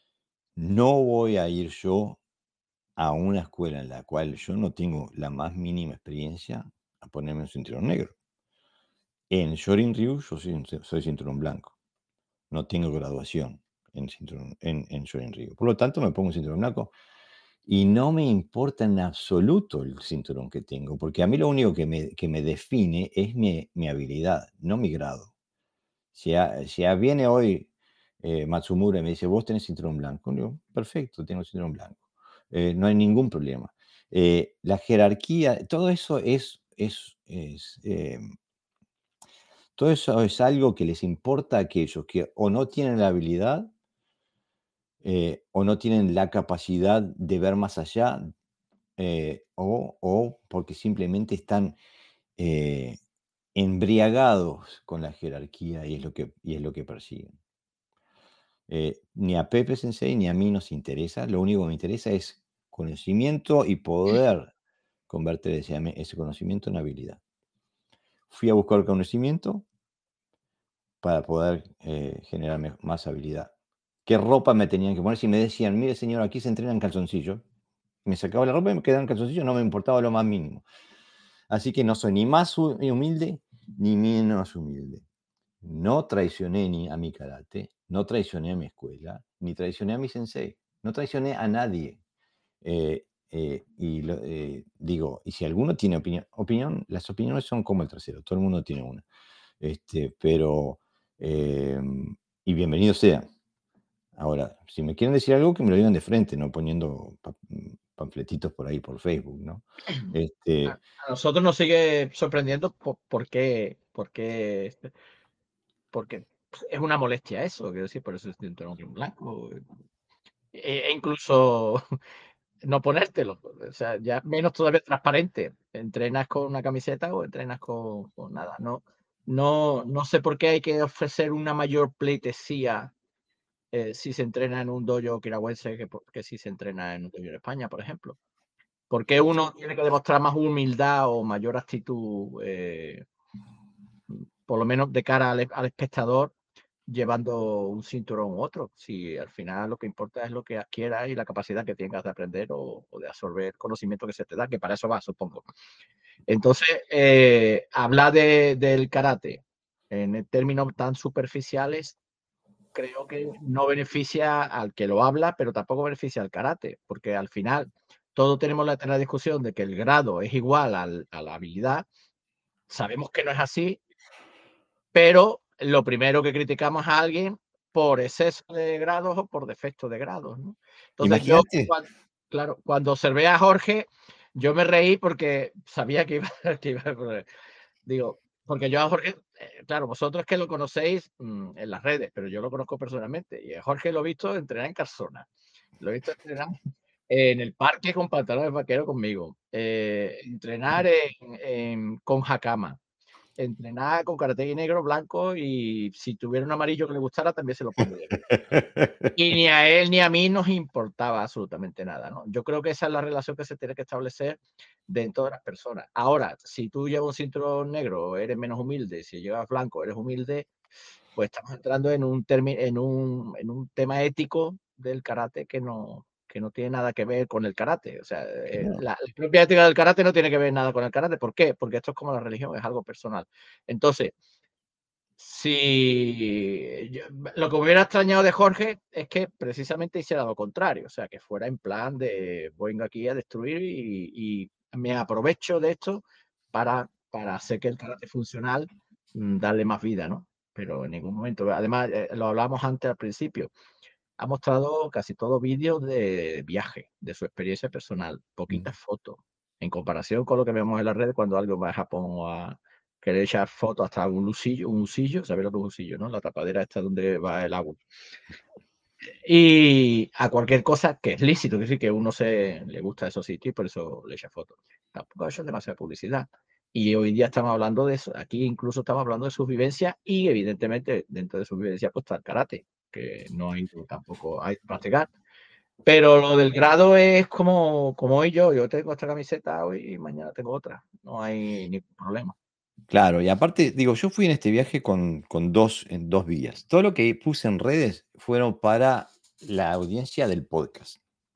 No voy a ir yo a una escuela en la cual yo no tengo la más mínima experiencia a ponerme un cinturón negro. En Shorin Ryu yo soy, un- soy cinturón blanco. No tengo graduación en, cinturón, en, en Shorin Ryu. Por lo tanto, me pongo un cinturón blanco y no me importa en absoluto el cinturón que tengo, porque a mí lo único que me, que me define es mi, mi habilidad, no mi grado. Si, a- si a- viene hoy eh, Matsumura y me dice, vos tenés cinturón blanco, le digo, perfecto, tengo cinturón blanco. Eh, no hay ningún problema. Eh, la jerarquía, todo eso es, es, es, eh, todo eso es algo que les importa a aquellos que o no tienen la habilidad eh, o no tienen la capacidad de ver más allá eh, o, o porque simplemente están eh, embriagados con la jerarquía y es lo que, y es lo que persiguen. Eh, ni a Pepe Sensei ni a mí nos interesa, lo único que me interesa es conocimiento y poder convertir ese, ese conocimiento en habilidad. Fui a buscar conocimiento para poder eh, generar me- más habilidad. ¿Qué ropa me tenían que poner? Si me decían, mire señor, aquí se entrena en calzoncillo, me sacaba la ropa y me quedaba en calzoncillo, no me importaba lo más mínimo. Así que no soy ni más humilde ni menos humilde. No traicioné ni a mi karate, no traicioné a mi escuela, ni traicioné a mi sensei, no traicioné a nadie. Eh, eh, y lo, eh, digo, y si alguno tiene opinión, opinión, las opiniones son como el trasero, todo el mundo tiene una. Este, pero, eh, y bienvenido sea. Ahora, si me quieren decir algo, que me lo digan de frente, no poniendo pa- panfletitos por ahí por Facebook, ¿no? A, Este, a nosotros nos sigue sorprendiendo por, por qué, por qué, porque es una molestia eso, quiero decir, por eso es cinturón blanco. E, e incluso no ponértelo, o sea, ya menos todavía transparente. Entrenas con una camiseta o entrenas con, con nada. No, no, no sé por qué hay que ofrecer una mayor pleitesía eh, si se entrena en un dojo okinawense que, que si se entrena en un dojo en España, por ejemplo. ¿Por qué uno tiene que demostrar más humildad o mayor actitud, eh, por lo menos de cara al, al espectador, llevando un cinturón u otro? Si al final lo que importa es lo que adquieras y la capacidad que tengas de aprender o, o de absorber conocimiento que se te da, que para eso va, supongo. Entonces, eh, hablar de, del karate en términos tan superficiales creo que no beneficia al que lo habla, pero tampoco beneficia al karate, porque al final todos tenemos la eterna discusión de que el grado es igual al, a la habilidad. Sabemos que no es así, pero lo primero que criticamos a alguien por exceso de grados o por defecto de grados, ¿no? Entonces yo, imagínate, cuan- claro, cuando observé a Jorge, yo me reí porque sabía que iba, que iba a poner- digo, porque yo a Jorge, eh, claro, vosotros que lo conocéis mm, en las redes, pero yo lo conozco personalmente y a Jorge lo he visto entrenar en Carsona, lo he visto entrenar en el parque con pantalones vaqueros conmigo, eh, entrenar en, en- con Hakama, entrenar con karate negro, blanco y si tuviera un amarillo que le gustara también se lo pondría. Y ni a él ni a mí nos importaba absolutamente nada, ¿no? Yo creo que esa es la relación que se tiene que establecer dentro de las personas. Ahora, si tú llevas un cinturón negro, eres menos humilde, si llevas blanco, eres humilde, pues estamos entrando en un, en un, en un tema ético del karate que no, que no tiene nada que ver con el karate. O sea, eh, no, la, la propia ética del karate no tiene que ver nada con el karate. ¿Por qué? Porque esto es como la religión, es algo personal. Entonces, si yo, lo que me hubiera extrañado de Jorge es que precisamente hiciera lo contrario, o sea, que fuera en plan de vengo aquí a destruir y, y me aprovecho de esto para, para hacer que el karate funcional, mm, darle más vida, ¿no? Pero en ningún momento, además, eh, lo hablamos antes al principio, ha mostrado casi todos vídeos de viaje, de su experiencia personal, Mm. poquitas fotos, en comparación con lo que vemos en las redes cuando alguien va a Japón o a querer echar fotos hasta un lusillo, un usillo, ¿sabes lo que es un usillo, no? La tapadera esta donde va el agua. Y a cualquier cosa que es lícito, es decir, que uno se le gusta esos sitios y por eso le echa fotos. Tampoco ha hecho demasiada publicidad. Y hoy día estamos hablando de eso. Aquí incluso estamos hablando de sus vivencias y evidentemente dentro de sus vivencias pues está el karate, que no hay tampoco hay que practicar. Pero lo del grado es como, como hoy yo, yo tengo esta camiseta hoy y mañana tengo otra. No hay ningún problema. Claro, y aparte, digo, yo fui en este viaje con, con dos, en dos vías. Todo lo que puse en redes fueron para la audiencia del podcast.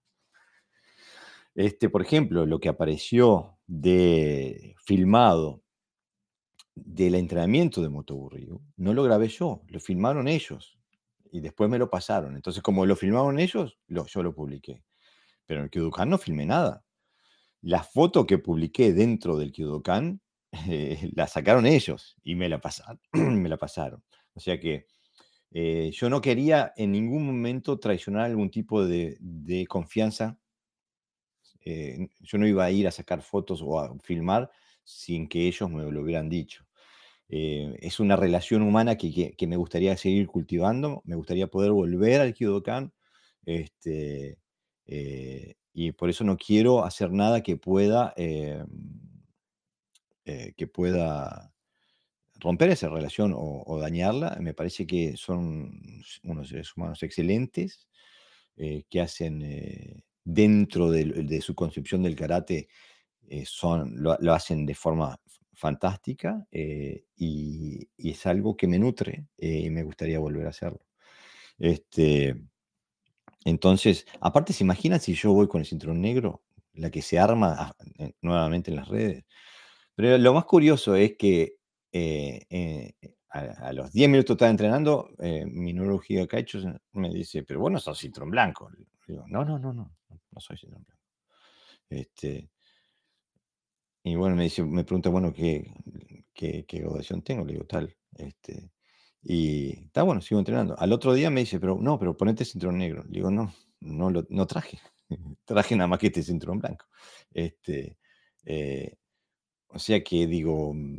Este, por ejemplo, lo que apareció de filmado del entrenamiento de Motobu Ryu, no lo grabé yo, lo filmaron ellos y después me lo pasaron. Entonces, como lo filmaron ellos, lo, yo lo publiqué. Pero en el Kyodokan no filmé nada. La foto que publiqué dentro del Kyodokan eh, la sacaron ellos y me la pasaron. me la pasaron. O sea que eh, yo no quería en ningún momento traicionar algún tipo de, de confianza. Eh, yo no iba a ir a sacar fotos o a filmar sin que ellos me lo hubieran dicho. Eh, es una relación humana que, que, que me gustaría seguir cultivando, me gustaría poder volver al Kyodokan, este, eh, y por eso no quiero hacer nada que pueda, eh, eh, que pueda romper esa relación o, o dañarla. Me parece que son unos seres humanos excelentes, eh, que hacen eh, dentro de, de su concepción del karate, eh, son, lo, lo hacen de forma fantástica, eh, y, y es algo que me nutre, eh, y me gustaría volver a hacerlo. Este, entonces, aparte, ¿se imaginan si yo voy con el cinturón negro? La que se arma ah, eh, nuevamente en las redes. Pero lo más curioso es que eh, eh, a, a los diez minutos de estar entrenando, eh, mi neurología Caicho me dice, pero vos no sos cinturón blanco. Le digo, no, no, no, no, no soy cinturón blanco. Este, y bueno, me dice, me pregunta, bueno, ¿qué, qué, qué graduación tengo? Le digo, tal. Este, y está bueno, sigo entrenando. Al otro día me dice, pero no, pero ponete cinturón negro. Le digo, no, no lo no traje. Traje nada más que este cinturón blanco. Este, eh, o sea que digo, mm,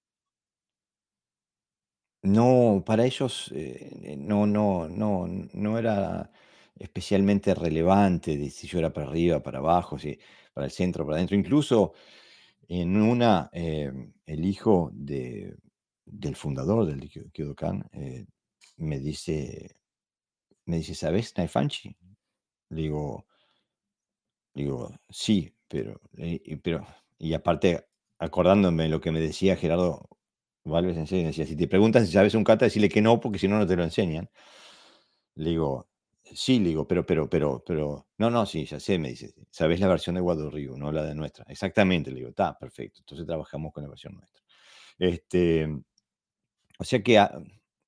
no, para ellos eh, no, no, no, no era especialmente relevante de si yo era para arriba, para abajo, si para el centro, para adentro. Incluso en una, eh, el hijo de, del fundador del Kyo- Kyodokan eh, me dice, me dice, ¿sabes Naifanchi? Le digo, digo, sí, pero, eh, y, pero, y aparte, acordándome lo que me decía Gerardo Valves en serio, decía, si te preguntan si sabes un kata, decirle que no, porque si no, no te lo enseñan. Le digo, sí, le digo, pero, pero, pero, pero, no, no, sí, ya sé, me dice, sabes la versión de Guado Río, no la de nuestra. Exactamente, le digo, está, perfecto, entonces trabajamos con la versión nuestra. Este, o sea que ah,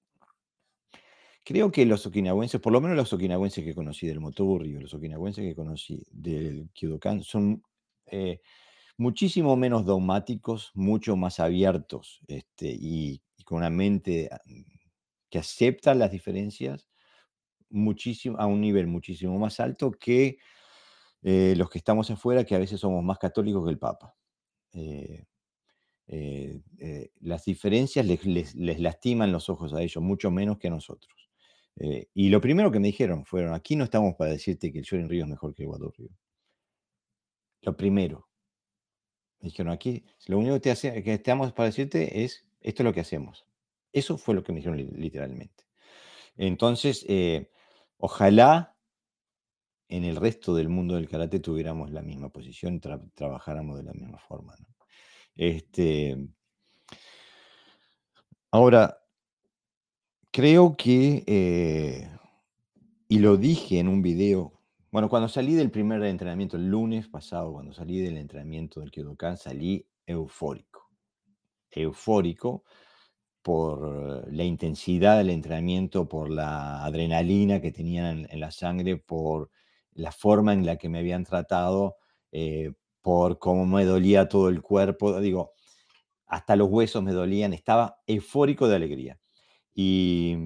creo que los okinawenses, por lo menos los okinawenses que conocí del Motobu Río, los okinawenses que conocí del Kyodokan, son eh, muchísimo menos dogmáticos, mucho más abiertos, este, y, y con una mente ah, que acepta las diferencias muchísimo, a un nivel muchísimo más alto que eh, los que estamos afuera, que a veces somos más católicos que el Papa. Eh, eh, eh, las diferencias les, les- les lastiman los ojos a ellos, mucho menos que a nosotros. Eh, y lo primero que me dijeron fueron, aquí no estamos para decirte que el Shorin Río es mejor que el Wado Río. Lo primero, me dijeron, aquí lo único que, te hace- que estamos para decirte es, esto es lo que hacemos. Eso fue lo que me dijeron li- literalmente. Entonces, eh, ojalá en el resto del mundo del karate tuviéramos la misma posición, tra- trabajáramos de la misma forma, ¿no? Este, ahora, creo que, eh, y lo dije en un video, bueno, cuando salí del primer entrenamiento, el lunes pasado, cuando salí del entrenamiento del Kyodokan, salí eufórico, eufórico por la intensidad del entrenamiento, por la adrenalina que tenían en, en la sangre, por la forma en la que me habían tratado, eh, por cómo me dolía todo el cuerpo, digo, hasta los huesos me dolían, estaba eufórico de alegría. Y,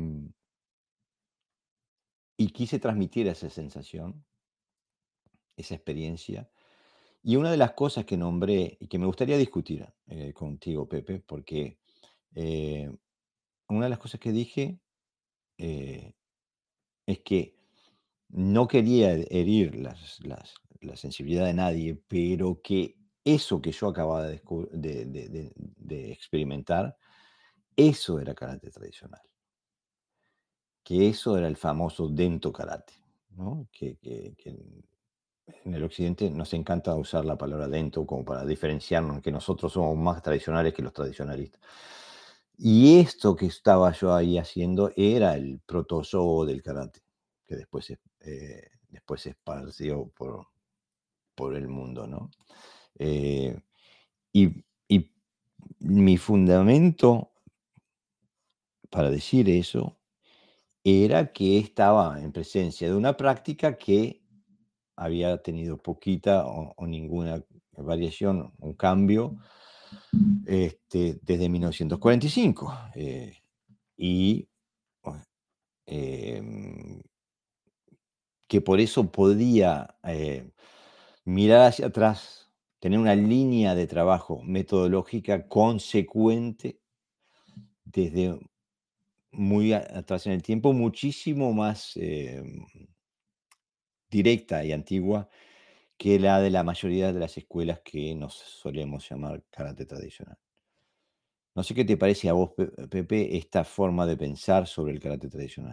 y quise transmitir esa sensación, esa experiencia. Y una de las cosas que nombré y que me gustaría discutir eh, contigo, Pepe, porque eh, una de las cosas que dije eh, es que no quería herir las, las- la sensibilidad de nadie, pero que eso que yo acababa de, descu- de- de- de- de experimentar, eso era karate tradicional, que eso era el famoso Dento Karate, ¿no? Que, que- que en el occidente nos encanta usar la palabra Dento como para diferenciarnos, que nosotros somos más tradicionales que los tradicionalistas. Y esto que estaba yo ahí haciendo era el protozoo del karate, que después se, eh, después se esparció por, por el mundo, ¿no? Eh, y, y mi fundamento para decir eso era que estaba en presencia de una práctica que había tenido poquita o, o ninguna variación, un cambio, este, desde mil novecientos cuarenta y cinco. eh, y bueno, em, que por eso podía eh, mirar hacia atrás, tener una línea de trabajo metodológica consecuente desde muy a- atrás en el tiempo, muchísimo más eh, directa y antigua que la de la mayoría de las escuelas que nos solemos llamar karate tradicional. No sé qué te parece a vos, Pe- Pepe, esta forma de pensar sobre el karate tradicional.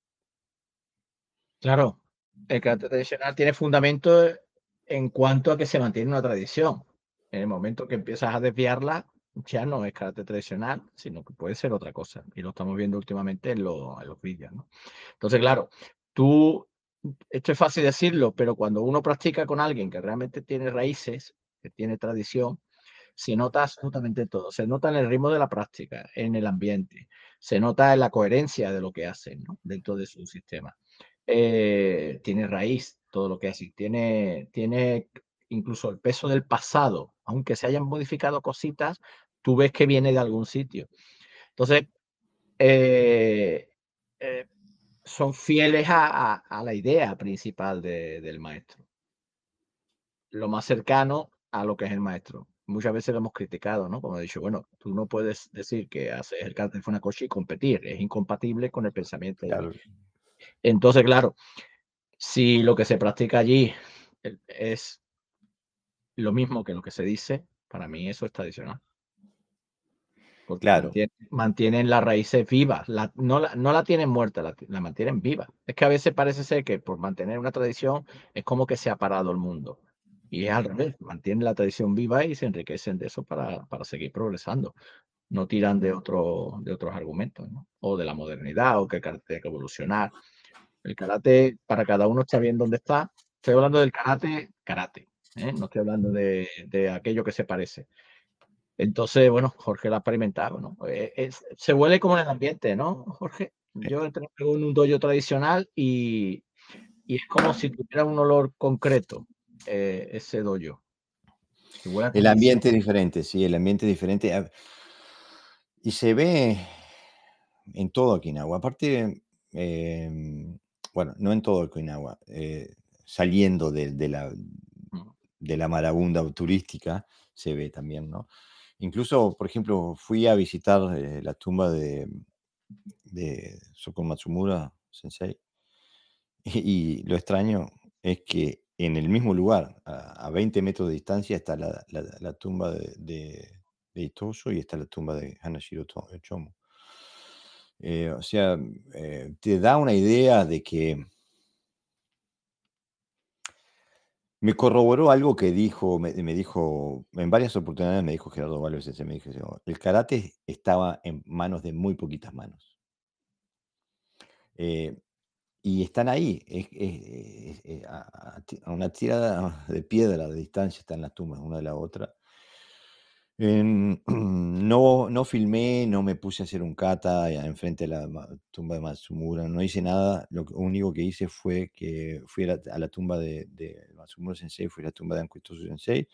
Claro, el karate tradicional tiene fundamento en cuanto a que se mantiene una tradición. En el momento que empiezas a desviarla, ya no es karate tradicional, sino que puede ser otra cosa. Y lo estamos viendo últimamente en, lo- en los vídeos, ¿no? Entonces, claro, tú, esto es fácil decirlo, pero cuando uno practica con alguien que realmente tiene raíces, que tiene tradición, se nota absolutamente todo. Se nota en el ritmo de la práctica, en el ambiente, se nota en la coherencia de lo que hacen, ¿no? Dentro de su sistema. Eh, tiene raíz todo lo que hacen. Tiene, tiene incluso el peso del pasado, aunque se hayan modificado cositas, tú ves que viene de algún sitio. Entonces, eh, eh, son fieles a, a- a la idea principal de- del maestro, lo más cercano a lo que es el maestro. Muchas veces lo hemos criticado, ¿no? Como he dicho, bueno, tú no puedes decir que haces el karate Funakoshi y competir, es incompatible con el pensamiento de allí. Claro, Entonces, claro, si lo que se practica allí eh, es lo mismo que lo que se dice, para mí eso es tradicional, porque claro, mantiene, mantienen las raíces vivas, la- no, la, no la tienen muerta, la, la mantienen viva. Es que a veces parece ser que por mantener una tradición es como que se ha parado el mundo. Y es al revés, mantienen la tradición viva y se enriquecen de eso para, para seguir progresando. No tiran de, otro, de otros argumentos, ¿no? O de la modernidad, o que el karate tiene que evolucionar. El karate, para cada uno está bien donde está. Estoy hablando del karate, karate, ¿eh? No estoy hablando de, de aquello que se parece. Entonces, bueno, Jorge lo ha experimentado, ¿no? Eh, es- se huele como en el ambiente, ¿no, Jorge? eh, Yo entré en un dojo tradicional y, y es como si tuviera un olor concreto, eh, ese dojo. Que huele a el tradición. ambiente es diferente, sí, el ambiente es diferente. ah, Y se ve en todo Okinawa. Aparte, em, bueno, no en todo Okinawa, eh, saliendo de, de la, Mm, de la marabunda turística, se ve también, ¿no? Incluso, por ejemplo, fui a visitar eh, la tumba de, de Soko Matsumura Sensei, y, lo extraño es que en el mismo lugar, a, a veinte metros de distancia, está la, la- la tumba de, de, de Itoso y está la tumba de Hanashiro To- Chomo. Eh, o sea, eh, te da una idea de que me corroboró algo que dijo, me, me dijo, en varias oportunidades me dijo Gerardo Valves, ese me dijo, el karate estaba en manos de muy poquitas manos. Eh, y están ahí, es- es- es- es- a, a ti- a una tirada de piedra de distancia están las tumbas una de la otra. En, no, no filmé, no me puse a hacer un kata enfrente de la ma- tumba de Matsumura, no hice nada. Lo que- único que hice fue que fui a la, a la tumba de, de Matsumura Sensei, fui a la tumba de Ankuitosu Sensei.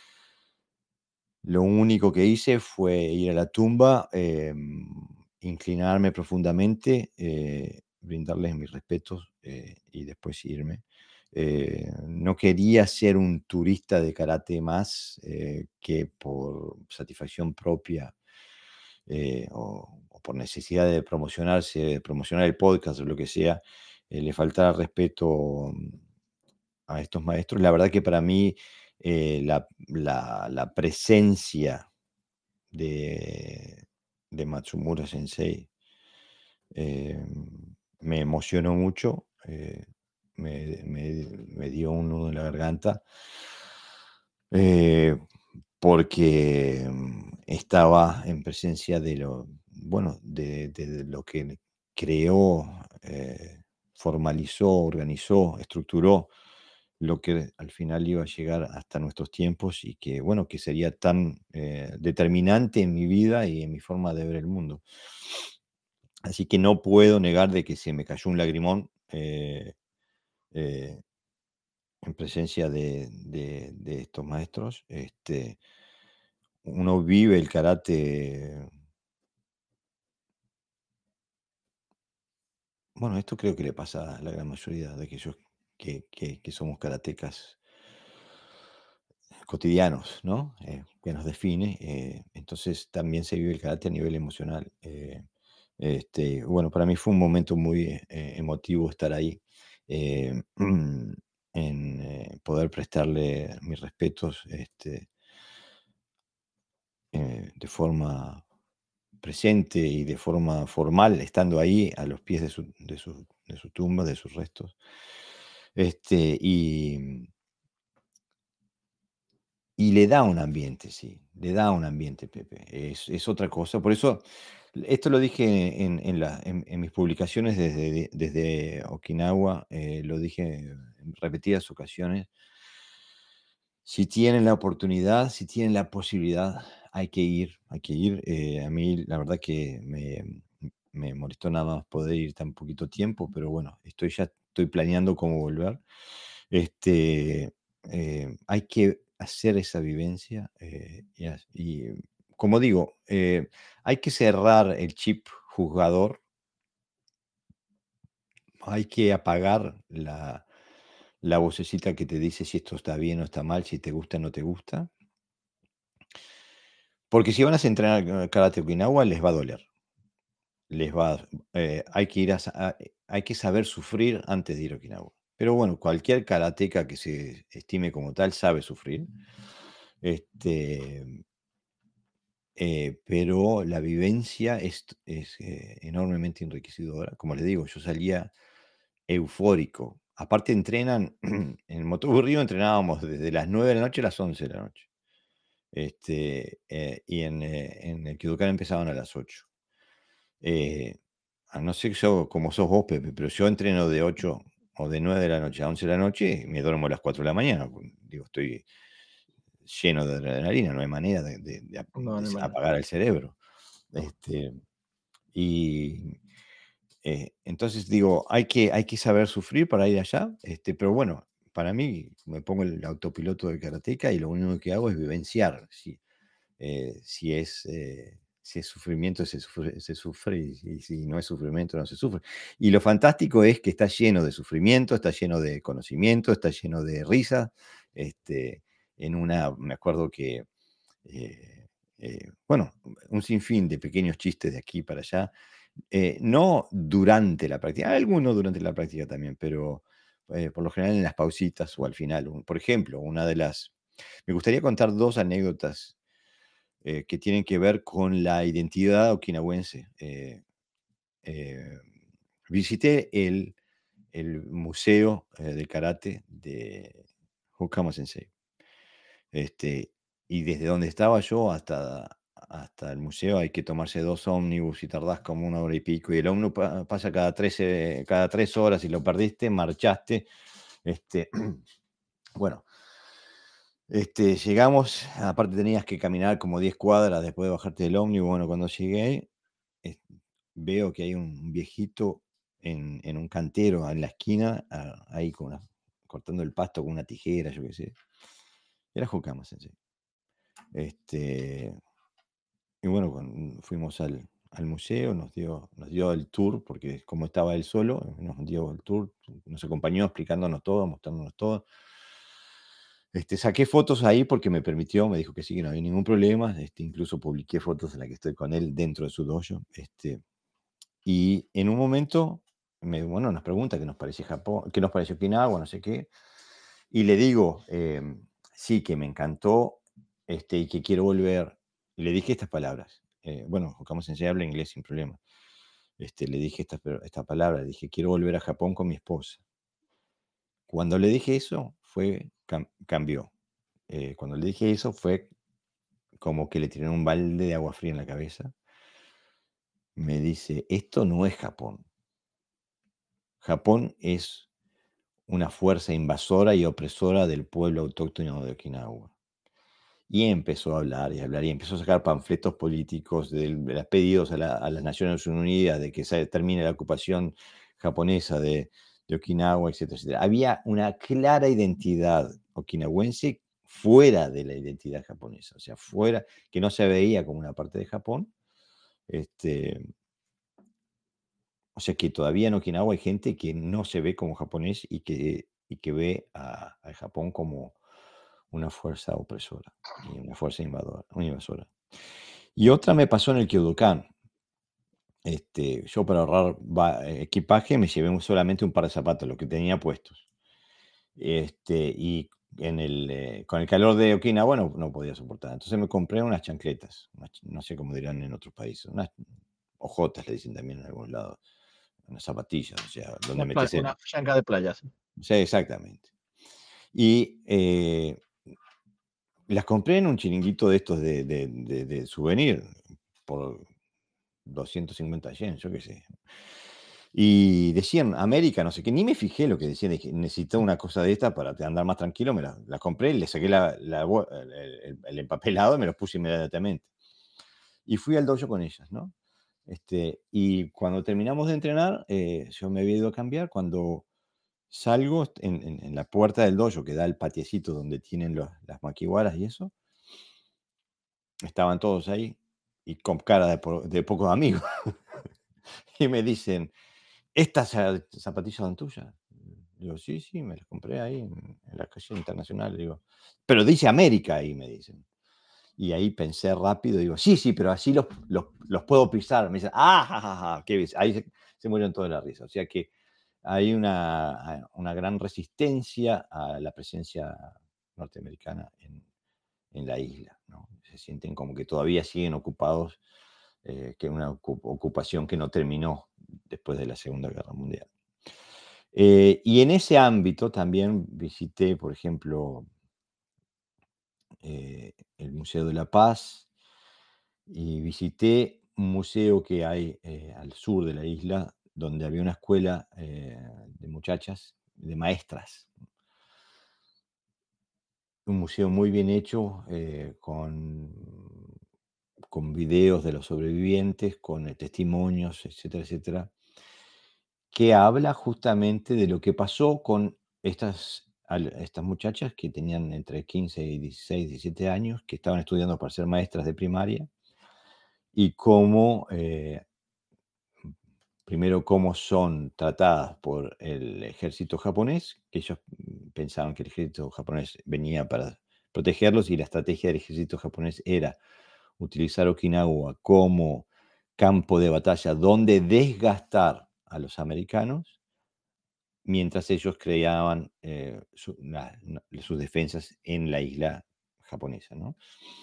Lo único que hice fue ir a la tumba, em, inclinarme profundamente, eh, brindarles mis respetos, eh, y después irme. Eh, no quería ser un turista de karate más, eh, que por satisfacción propia, eh, o, o por necesidad de promocionarse, de promocionar el podcast o lo que sea, eh, le faltara respeto, mm, a estos maestros. La verdad que para mí, eh, la, la- la presencia de, de Matsumura Sensei, eh, me emocionó mucho, eh, me, me- me dio un nudo en la garganta, eh, porque mm, estaba en presencia de lo, bueno, de, de lo que creó, eh, formalizó, organizó, estructuró lo que al final iba a llegar hasta nuestros tiempos y que, bueno, que sería tan, eh, determinante en mi vida y en mi forma de ver el mundo. Así que no puedo negar de que se me cayó un lagrimón, eh, eh, en presencia de, de- de estos maestros. Este, uno vive el karate. Bueno, esto creo que le pasa a la gran mayoría de aquellos que, que- que somos karatecas cotidianos, ¿no? Eh, que nos define. Eh, entonces también se vive el karate a nivel emocional. Eh, este, bueno, para mí fue un momento muy, eh, emotivo estar ahí, eh, en, eh, poder prestarle mis respetos, este, eh, de forma presente y de forma formal, estando ahí a los pies de su, de su, de su tumba, de sus restos. Este, y, y le da un ambiente, sí, le da un ambiente, Pepe. Es, es otra cosa. Por eso, esto lo dije en, en la- en- en mis publicaciones desde, desde Okinawa, eh, lo dije en repetidas ocasiones. Si tienen la oportunidad, si tienen la posibilidad, hay que ir, hay que ir. Eh, a mí, la verdad que me, me molestó nada más poder ir tan poquito tiempo, pero bueno, estoy ya estoy planeando cómo volver. Este, eh, hay que hacer esa vivencia, eh, y, as- y, como digo, eh, hay que cerrar el chip juzgador, hay que apagar la, la vocecita que te dice si esto está bien o está mal, si te gusta o no te gusta. Porque si van a entrenar, eh, karate Okinawa, les va a doler. Les va a- eh, hay que ir a, sa- a- eh, hay que saber sufrir antes de ir a Okinawa. Pero bueno, cualquier karateca que se estime como tal sabe sufrir. Este, eh, pero la vivencia es, es, eh, enormemente enriquecedora. Como les digo, yo salía eufórico. Aparte entrenan, en el Motobu Río entrenábamos desde las nueve de la noche a las once de la noche. Este, eh, y en, eh, en el Kyodokan empezaban a las ocho. Eh, a no ser yo, como sos vos, Pepe, pero yo entreno de ocho o de nueve de la noche a once de la noche y me duermo a las cuatro de la mañana. Pues, digo, estoy lleno de adrenalina, no hay manera de, de- de ap- No, de no, s- no. apagar el cerebro. Este, y eh, entonces digo, hay que, hay que saber sufrir para ir allá, este, pero bueno, para mí me pongo el autopiloto del karateca y lo único que hago es vivenciar. ¿Sí? Eh, si es, eh, si es sufrimiento, se sufre, se sufre y, y si no es sufrimiento, no se sufre. Y lo fantástico es que está lleno de sufrimiento, está lleno de conocimiento, está lleno de risa. Este, en una, me acuerdo que, eh, eh, bueno, un sinfín de pequeños chistes de aquí para allá, eh, no durante la práctica, algunos durante la práctica también, pero, eh, por lo general en las pausitas o al final. Un- Por ejemplo, una de las... Me gustaría contar dos anécdotas, eh, que tienen que ver con la identidad okinawense. Eh, eh, visité el, el museo, eh, del karate de Hokama Sensei. Este, y desde donde estaba yo hasta, hasta el museo hay que tomarse dos ómnibus y tardás como una hora y pico. Y el ómnibus pa- pasa cada tres, eh, cada tres horas y lo perdiste, marchaste. Este, bueno, Este, llegamos, aparte tenías que caminar como diez cuadras después de bajarte del ómnibus. Bueno, cuando llegué, eh, veo que hay un viejito en, en un cantero en la esquina, ah, ahí con una- cortando el pasto con una tijera, yo qué sé. Era Hokama Sensei. Este, y bueno, con- fuimos al, al museo, nos dio, nos dio el tour, porque como estaba él solo, nos dio el tour, nos acompañó explicándonos todo, mostrándonos todo. Este, saqué fotos ahí porque me permitió, me dijo que sí, que no había ningún problema. Este, incluso publiqué fotos en las que estoy con él dentro de su dojo. Este, y en un momento, me, bueno, nos pregunta qué nos pareció Japón, qué nos pareció Okinawa, no sé qué. Y le digo, em, sí, que me encantó, este, y que quiero volver. Y le dije estas palabras. Eh, bueno, Hokama Sensei habla inglés sin problema. Este, le dije estas esta palabras, le dije, quiero volver a Japón con mi esposa. Cuando le dije eso, fue, cam- cambió. Eh, cuando le dije eso, fue como que le tiraron un balde de agua fría en la cabeza. Me dice, esto no es Japón. Japón es una fuerza invasora y opresora del pueblo autóctono de Okinawa. Y empezó a hablar y hablar y empezó a sacar panfletos políticos de, de los pedidos a, la- a las Naciones Unidas de que se termine la ocupación japonesa de, de Okinawa, etcétera, etcétera. Había una clara identidad okinawense fuera de la identidad japonesa, o sea, fuera, que no se veía como una parte de Japón. Este, o sea, que todavía en Okinawa hay gente que no se ve como japonés y que, y que ve a, a Japón como una fuerza opresora y una fuerza invadora, una invasora. Y otra me pasó en el Kyodokan. Este, yo para ahorrar va- eh, equipaje me llevé un- solamente un par de zapatos, lo que tenía puestos. Este, y en el, eh, con el calor de Okinawa no, no podía soportar. Entonces me compré unas chancletas, unas ch- no sé cómo dirán en otros países, unas ojotas le dicen también en algunos lados, unas zapatillas, o sea, donde Una, pla- metes una el... changa de playa, sí. Sí, exactamente. Y eh, las compré en un chiringuito de estos de, de, de- de souvenir por doscientos cincuenta yens, yo qué sé. Y decían América, no sé qué, ni me fijé lo que decían, dije, necesito una cosa de esta para te- andar más tranquilo, me la, la compré, le saqué la, la bo- el, el- el empapelado y me los puse inmediatamente. Y fui al dojo con ellas, ¿no? Este, y cuando terminamos de entrenar, eh, yo me había ido a cambiar, cuando salgo est- en, en- en la puerta del dojo, que da al patiecito donde tienen los- las maquiwaras y eso, estaban todos ahí y con cara de, po- de pocos amigos. Y me dicen, ¿estas za- zapatillas son tuyas? Digo, sí, sí, me las compré ahí en, en la calle Internacional. Digo, pero dice América ahí, me dicen. Y ahí pensé rápido, digo, sí, sí, pero así los, los, los puedo pisar. Me dicen, ah, ja, ja, ja, qué bien. Ahí se, se murieron toda la risa. O sea que hay una, una gran resistencia a la presencia norteamericana en, en la isla, ¿no? Se sienten como que todavía siguen ocupados, eh, que una ocu- ocupación que no terminó después de la Segunda Guerra Mundial. Eh, y en ese ámbito también visité, por ejemplo, eh, el Museo de la Paz y visité un museo que hay eh, al sur de la isla, donde había una escuela eh, de muchachas, de maestras. Un museo muy bien hecho, eh, con, con videos de los sobrevivientes, con eh, testimonios, etcétera, etcétera, que habla justamente de lo que pasó con estas, al- estas muchachas que tenían entre quince y dieciséis, diecisiete años, que estaban estudiando para ser maestras de primaria, y cómo, eh, primero, cómo son tratadas por el ejército japonés, que ellos mm, pensaban que el ejército japonés venía para protegerlos y la estrategia del ejército japonés era utilizar Okinawa como campo de batalla donde desgastar a los americanos mientras ellos creaban eh, su- la- na- sus defensas en la isla japonesa, ¿no?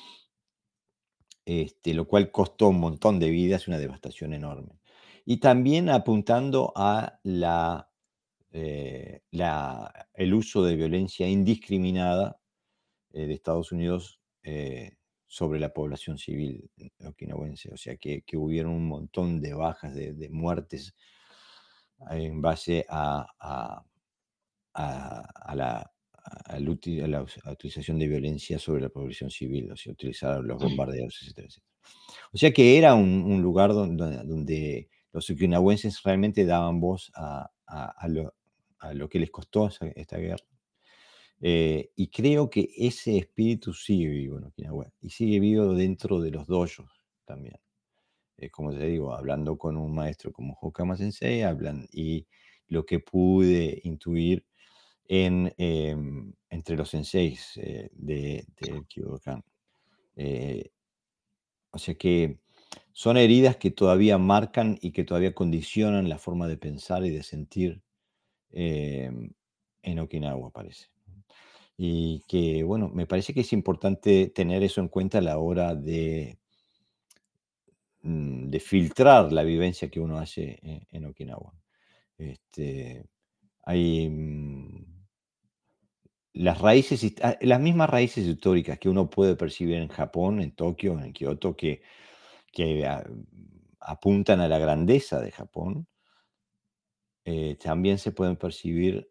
Este, lo cual costó un montón de vidas y una devastación enorme. Y también apuntando a la, eh, la- el uso de violencia indiscriminada eh, de Estados Unidos eh, sobre la población civil okinawense. O sea, que, que hubieron un montón de bajas, de, de muertes en base a, a- a- a la, al uti- a la, us- a utilización de violencia sobre la población civil, o sea, utilizar los bombardeos, etcétera, etcétera. O sea que era un, un lugar donde, donde los okinawenses realmente daban voz a, a- a lo, a lo que les costó esa- esta guerra. Eh, y creo que ese espíritu sigue vivo en Okinawa y sigue vivo dentro de los dojos también. Eh, como te digo, hablando con un maestro como Hokama Sensei, hablan y lo que pude intuir en, em, entre los senseis eh, de, del Kyodokan. Eh, o sea que son heridas que todavía marcan y que todavía condicionan la forma de pensar y de sentir em, en Okinawa, parece. Y que, bueno, me parece que es importante tener eso en cuenta a la hora de, mm, de filtrar la vivencia que uno hace en, en Okinawa. Este, hay mm, las raíces, hist- ah, las mismas raíces históricas que uno puede percibir en Japón, en Tokio, en Kioto, que, que ah, apuntan a la grandeza de Japón, eh, también se pueden percibir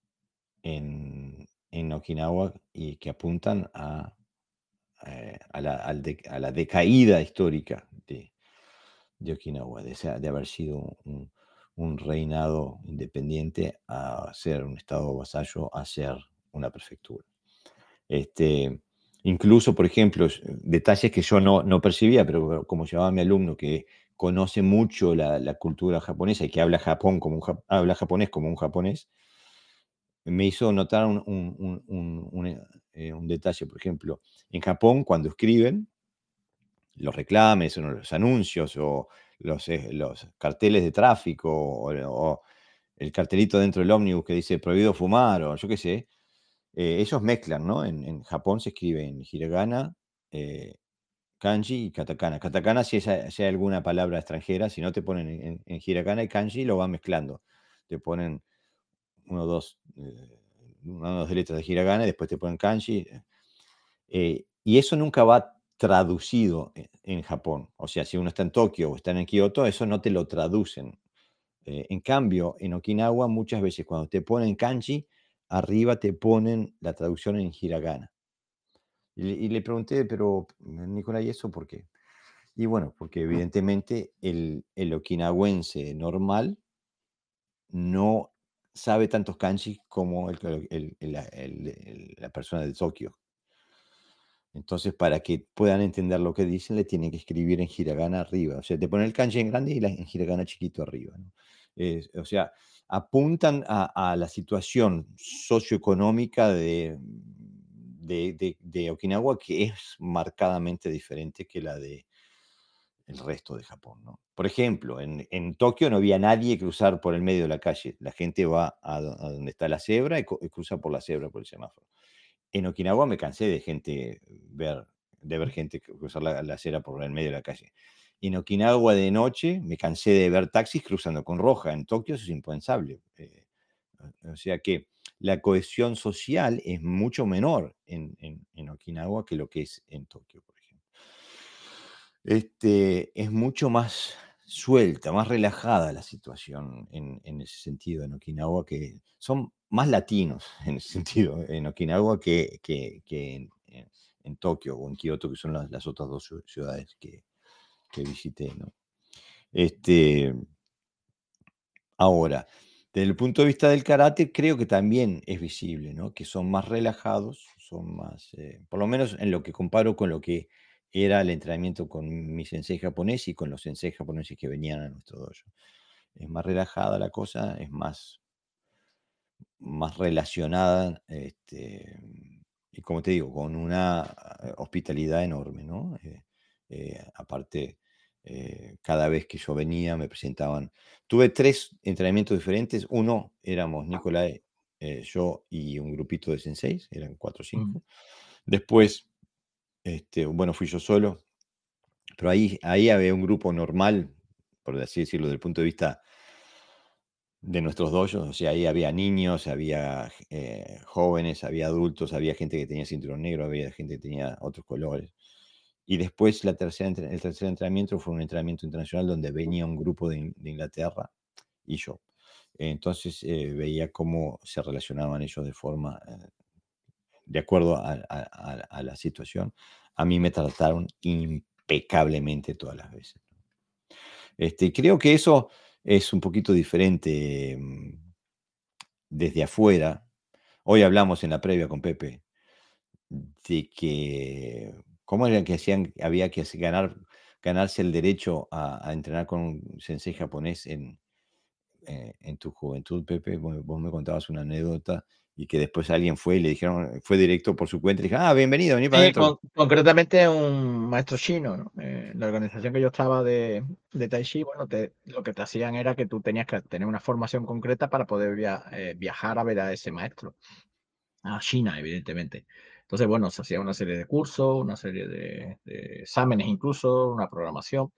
en, en Okinawa y que apuntan a eh, a, la, al de- a la decaída histórica de, de Okinawa, de, ser- de haber sido un, un reinado independiente a ser un estado vasallo, a ser una prefectura. Este, incluso, por ejemplo, s- detalles que yo no, no percibía, pero como llevaba a mi alumno que conoce mucho la, la cultura japonesa y que habla, Japón como un, jap- habla japonés como un japonés, me hizo notar un, un- un- un- un, eh, eh, un detalle. Por ejemplo, en Japón, cuando escriben, los reclames o los anuncios o los, eh, los carteles de tráfico o, o el cartelito dentro del ómnibus que dice prohibido fumar o yo qué sé, eh, ellos mezclan, ¿no? En, en Japón se escribe en hiragana, eh, kanji y katakana. Katakana si, es, a- si hay alguna palabra extranjera, si no te ponen en, en, en hiragana y kanji, lo van mezclando. Te ponen uno o dos, eh, una o dos letras de hiragana y después te ponen kanji. Eh, y eso nunca va traducido e- en Japón. O sea, si uno está en Tokio o está en Kioto, eso no te lo traducen. Eh, en cambio, en Okinawa muchas veces cuando te ponen kanji, arriba te ponen la traducción en hiragana. Y le, y le pregunté, pero Nicolás, ¿y eso por qué? Y bueno, porque evidentemente el, el okinawense normal no sabe tantos kanji como el, el- el- la el- el- la persona de Tokio. Entonces, para que puedan entender lo que dicen, le tienen que escribir en hiragana arriba. O sea, te ponen el kanji en grande y la, en hiragana chiquito arriba, ¿no? Eh, o sea, apuntan a, a la situación socioeconómica de, de, de- de Okinawa, que es marcadamente diferente que la de el resto de Japón, ¿no? Por ejemplo, en, en Tokio no había nadie cruzar por el medio de la calle. La gente va a, do- a donde está la cebra y, co- y cruza por la cebra, por el semáforo. En Okinawa me cansé de gente ver, de ver gente cru- cruzar la, la acera por el medio de la calle. En Okinawa de noche me cansé de ver taxis cruzando con roja. En Tokio eso es impensable. Eh, o o sea que la cohesión social es mucho menor en, en- en Okinawa que lo que es en Tokio, por ejemplo. Este, es mucho más suelta, más relajada la situación en, en ese sentido en Okinawa, que son más latinos en ese sentido en Okinawa que, que- que en, en- en Tokio o en Kioto, que son las, las otras dos ciu- ciudades que, que visité, ¿no? Este, ahora, desde el punto de vista del karate, creo que también es visible, ¿no? Que son más relajados, son más, eh, por lo menos en lo que comparo con lo que era el entrenamiento con mi sensei japonés y con los senseis japoneses que venían a nuestro dojo. Es más relajada la cosa, es más, más relacionada, este, y como te digo, con una eh, hospitalidad enorme, ¿no? Eh, eh, aparte, eh, cada vez que yo venía me presentaban. Tuve tres entrenamientos diferentes. Uno éramos Nicolai, eh, yo y un grupito de senseis, eran cuatro o Mm. cinco. Después, este, bueno, fui yo solo, pero ahí, ahí había un grupo normal, por así decirlo, desde el punto de vista de nuestros dojos, o sea, ahí había niños, había eh, jóvenes, había adultos, había gente que tenía cinturón negro, había gente que tenía otros colores. Y después la tercera, entre- el tercer entrenamiento fue un entrenamiento internacional donde venía un grupo de, In- de Inglaterra y yo. Entonces eh, veía cómo se relacionaban ellos de forma eh, de acuerdo a, a, a, a la situación. A mí me trataron impecablemente todas las veces. Este, creo que eso es un poquito diferente mm, desde afuera. Hoy hablamos en la previa con Pepe de que cómo era que hacían, había que hacer- ganar, ganarse el derecho a, a entrenar con un sensei japonés en, eh, en tu juventud, Pepe. Vos, vos me contabas una anécdota y que después alguien fue y le dijeron, fue directo por su cuenta y dijo, ah, bienvenido, vení para Sí, adentro. con- concretamente un maestro chino, ¿no? Eh, la organización que yo estaba de, de Tai Chi, bueno, te- lo que te hacían era que tú tenías que tener una formación concreta para poder via- eh, viajar a ver a ese maestro, a China, evidentemente. Entonces, bueno, se hacía una serie de cursos, una serie de, de exámenes incluso, una programación.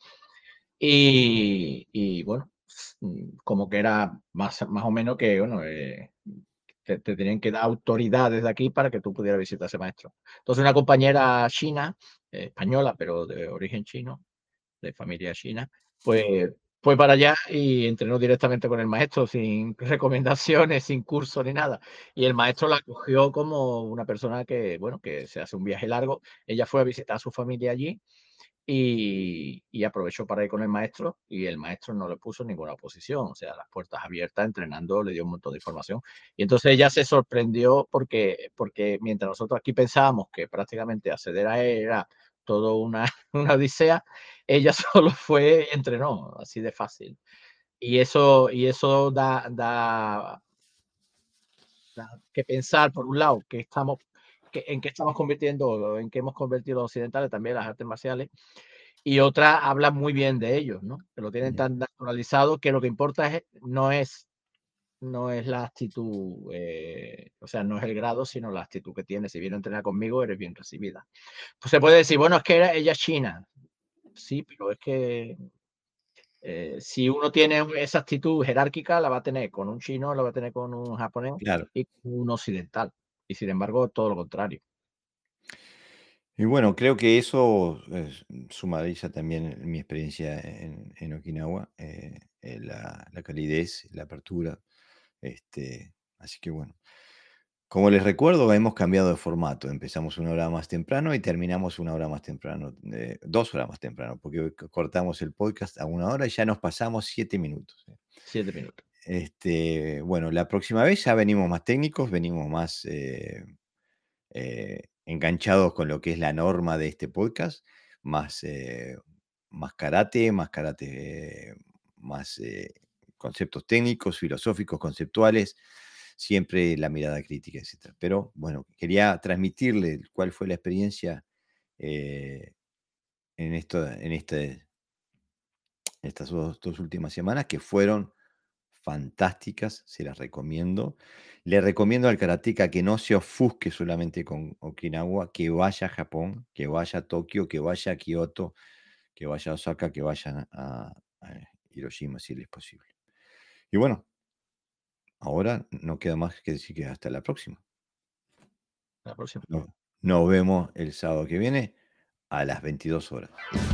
Y, y, bueno, mm, como que era más, más o menos que, bueno, eh, te, te tenían que dar autoridad desde aquí para que tú pudieras visitar a ese maestro. Entonces, una compañera china, eh, española, pero de origen chino, de familia china, pues fue para allá y entrenó directamente con el maestro, sin recomendaciones, sin curso ni nada. Y el maestro la acogió como una persona que, bueno, que se hace un viaje largo. Ella fue a visitar a su familia allí y, y aprovechó para ir con el maestro y el maestro no le puso ninguna oposición, o sea, las puertas abiertas, entrenando, le dio un montón de información. Y entonces ella se sorprendió porque, porque mientras nosotros aquí pensábamos que prácticamente acceder a él era todo una, una odisea, ella solo fue y entrenó, así de fácil. Y eso, y eso da, da, da que pensar, por un lado, que estamos, que, en qué estamos convirtiendo, en qué hemos convertido los occidentales también las artes marciales, y otra habla muy bien de ellos, ¿no? Que lo tienen Ujú. tan naturalizado que lo que importa es, no es, no es la actitud, eh, o sea, no es el grado, sino la actitud que tienes. Si vienes a entrenar conmigo, eres bien recibida. Pues se puede decir, bueno, es que era, ella es china. Sí, pero es que eh, si uno tiene esa actitud jerárquica, la va a tener con un chino, la va a tener con un japonés Claro. y con un occidental. Y sin embargo, todo lo contrario. Y bueno, creo que eso eh, sumariza también mi experiencia en, en Okinawa, eh, eh, la, la calidez, la apertura. Este, así que bueno, como les recuerdo, hemos cambiado de formato. Empezamos una hora más temprano y terminamos una hora más temprano, eh, dos horas más temprano, porque hoy co- cortamos el podcast a una hora y ya nos pasamos siete minutos. eh. Siete minutos. Este, bueno, la próxima vez ya venimos más técnicos, venimos más eh, eh, enganchados con lo que es la norma de este podcast, más, eh, más karate, más karate, eh, más eh, conceptos técnicos, filosóficos, conceptuales, siempre la mirada crítica, etcétera. Pero bueno, quería transmitirle cuál fue la experiencia eh, en, esto, en este, estas dos, dos últimas semanas, que fueron fantásticas, se las recomiendo. Le recomiendo al karateka que no se ofusque solamente con Okinawa, que vaya a Japón, que vaya a Tokio, que vaya a Kioto, que vaya a Osaka, que vaya a, a Hiroshima, si le es posible. Y bueno, ahora no queda más que decir que hasta la próxima. La próxima. No- Nos vemos el sábado que viene a las veintidós horas.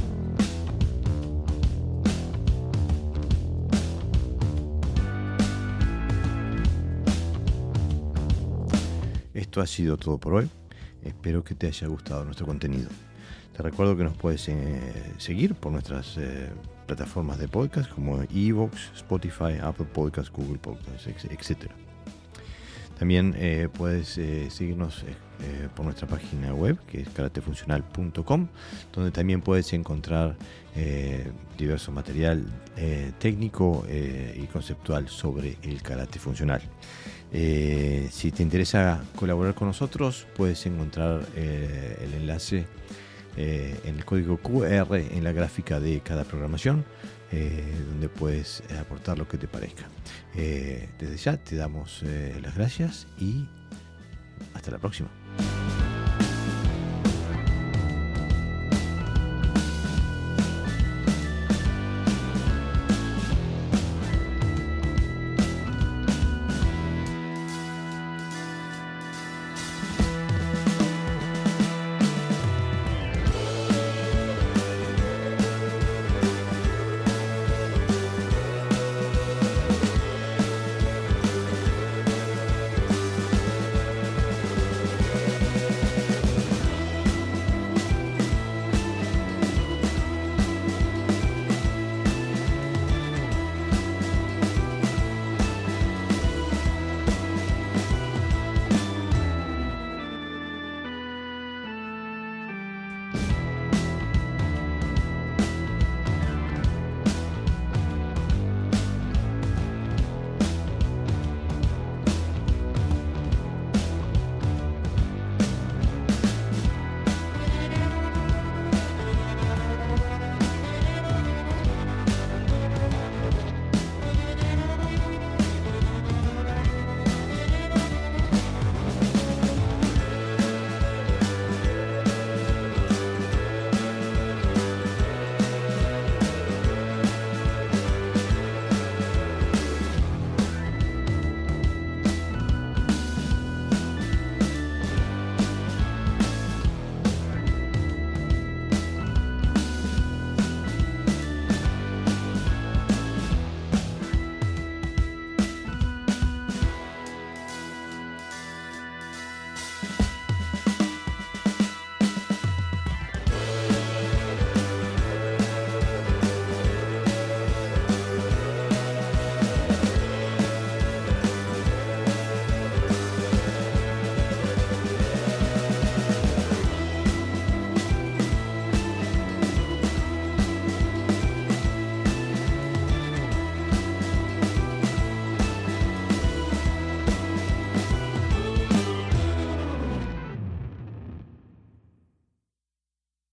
Esto ha sido todo por hoy. Espero que te haya gustado nuestro contenido. Te recuerdo que nos puedes eh, seguir por nuestras eh, plataformas de podcast como Evox, Spotify, Apple Podcasts, Google Podcasts, etcétera. También eh, puedes eh, seguirnos eh, eh, por nuestra página web, que es karatefuncional punto com, donde también puedes encontrar eh, diverso material eh, técnico eh, y conceptual sobre el karate funcional. Eh, si te interesa colaborar con nosotros, puedes encontrar eh, el enlace eh, en el código Q R en la gráfica de cada programación, eh, donde puedes aportar lo que te parezca. Eh, desde ya te damos eh, las gracias y hasta la próxima.